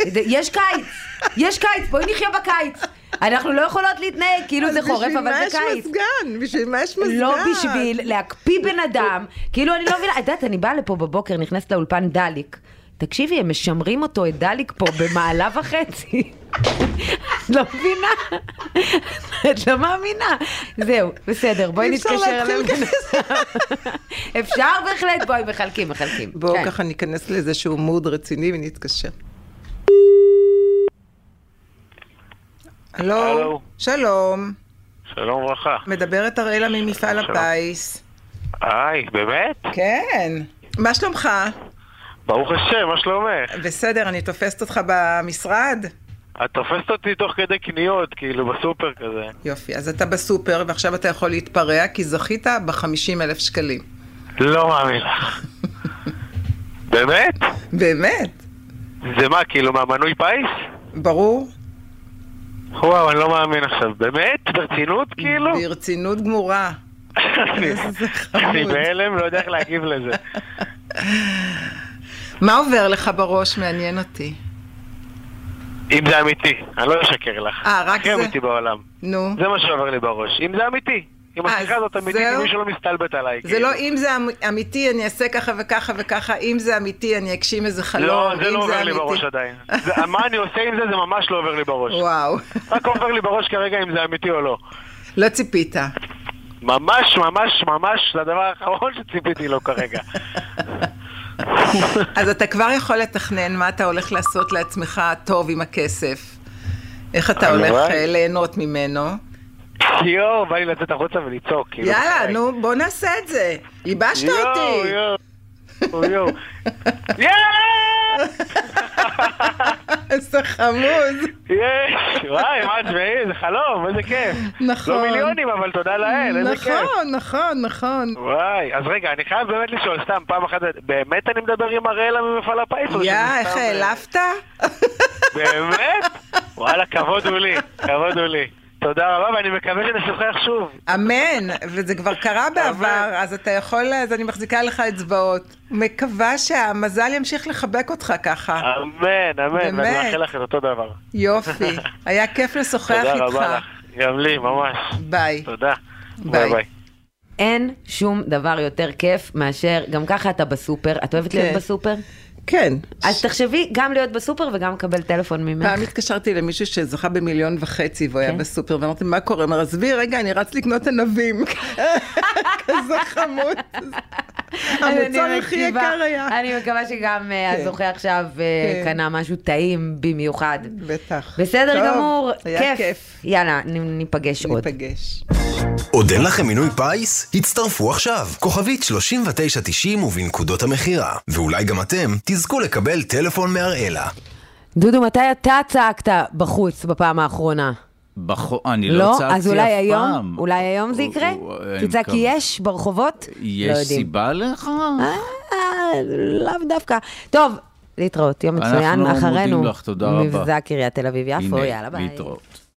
יש קיץ, בואי נחיה בקיץ. אנחנו לא יכולות להתנהג, כאילו זה חורף, אבל זה קיץ. בשביל מה יש מזגן? לא בשביל להקפיא בן אדם, כאילו אני לא מבינה, את יודעת, אני באה לפה בבוקר, נכנסת לאולפן דליק, תקשיבי, הם משמרים אותו, את דליק פה, במעלה וחצי. את לא מבינה? את לא מאמינה. זהו, בסדר, בואי נתקשר אליהם. אפשר בהחלט, בואי, מחלקים. בואו ככה ניכנס לאיזשהו מוד רציני ונתקשר. הלו, שלום. שלום וברכה. מדברת אראלה ממפעל הפיס. באמת? כן. מה שלומך? ברוך השם, מה שלומך? בסדר, אני תופסת אותך במשרד? את תופסת אותי תוך כדי קניות, כאילו בסופר כזה. יופי, אז אתה בסופר ועכשיו אתה יכול להתפרע כי זכית ב50,000 שקלים. לא מאמין לך. באמת? באמת. זה מה, כאילו מהמנוי פיס? ברור. וואו, אני לא מאמין עכשיו. באמת? ברצינות כאילו? ברצינות גמורה. אני בהלם, לא יודע איך להגיב לזה. מה עובר לך בראש? מעניין אותי. אם זה אמיתי, אני לא אשקר לך. רק זה? הכי אמיתי בעולם. נו. זה מה שעובר לי בראש. אם זה אמיתי. אם השיחה הזאת אמיתית, מישהו לא מסתלבט עליי. זה לא אם זה אמיתי, אני אעשה ככה וככה וככה, אם זה אמיתי, אני אגשים איזה חלום. לא, זה לא עובר לי בראש עדיין. מה אני עושה עם זה, זה ממש לא עובר לי בראש. וואו. רק עובר לי בראש כרגע אם זה אמיתי או לא. לא ציפית. ממש, ממש, ממש, זה הדבר האחרון שציפיתי לו כרגע. אז אתה כבר יכול לתכנן מה אתה הולך לעשות לעצמך טוב עם הכסף. איך אתה הולך ליהנות ממנו. יואו, בא לי לצאת החוצה וליצוק. יאללה, נו, בוא נעשה את זה. ייבשת אותי. יואו. איזה חמוד. יש, וואי, מה תשמעי, זה חלום, איזה כיף. נכון. לא מיליונים, אבל תודה לאל, איזה כיף. נכון. וואי, אז רגע, אני חייב באמת לשאול, סתם, פעם אחת, באמת אני מדבר עם אראלה ממפעל הפיס? איך העלפת? באמת? וואלה, כבוד הוא לי. תודה רבה, ואני מקווה שנשוחח שוב. אמן, וזה כבר קרה בעבר, אז אתה יכול, אז אני מחזיקה לך אצבעות. מקווה שהמזל ימשיך לחבק אותך ככה. אמן, ואני מאחל לך את אותו דבר. יופי, היה כיף לשוחח איתך. תודה רבה לך, גם לי, ממש. ביי. תודה. ביי. אין שום דבר יותר כיף מאשר, גם ככה אתה בסופר, את אוהבת להיות בסופר? כן. אז תחשבי גם להיות בסופר וגם לקבל טלפון ממך. פעם התקשרתי למישהו שזכה ב1.5 מיליון והוא היה בסופר, ואמרתי, מה קורה? אמר, עזבי, רגע, אני רץ לקנות ענבים. כזה חמוד. המוצר הכי יקר היה. אני מקווה שגם הזוכה עכשיו קנה משהו טעים במיוחד. בטח. בסדר גמור, היה כיף. יאללה, ניפגש עוד. עוד אין לכם מינוי פיס? הצטרפו עכשיו. כוכבית 3990 ובנקודות המחירה. ואולי גם אתם תזכו לקבל טלפון מאראלה. דודו, מתי אתה צעקת בחוץ בפעם האחרונה? אני לא צעקתי אף פעם. אז אולי היום זה יקרה? תצעק, כי יש ברחובות? יש סיבה לך? לאו דווקא. טוב, להתראות, יום מצוין, אחרינו. אנחנו מודים לך, תודה רבה. מבזק עיריית תל אביב יפו, יאללה ביי. להתראות.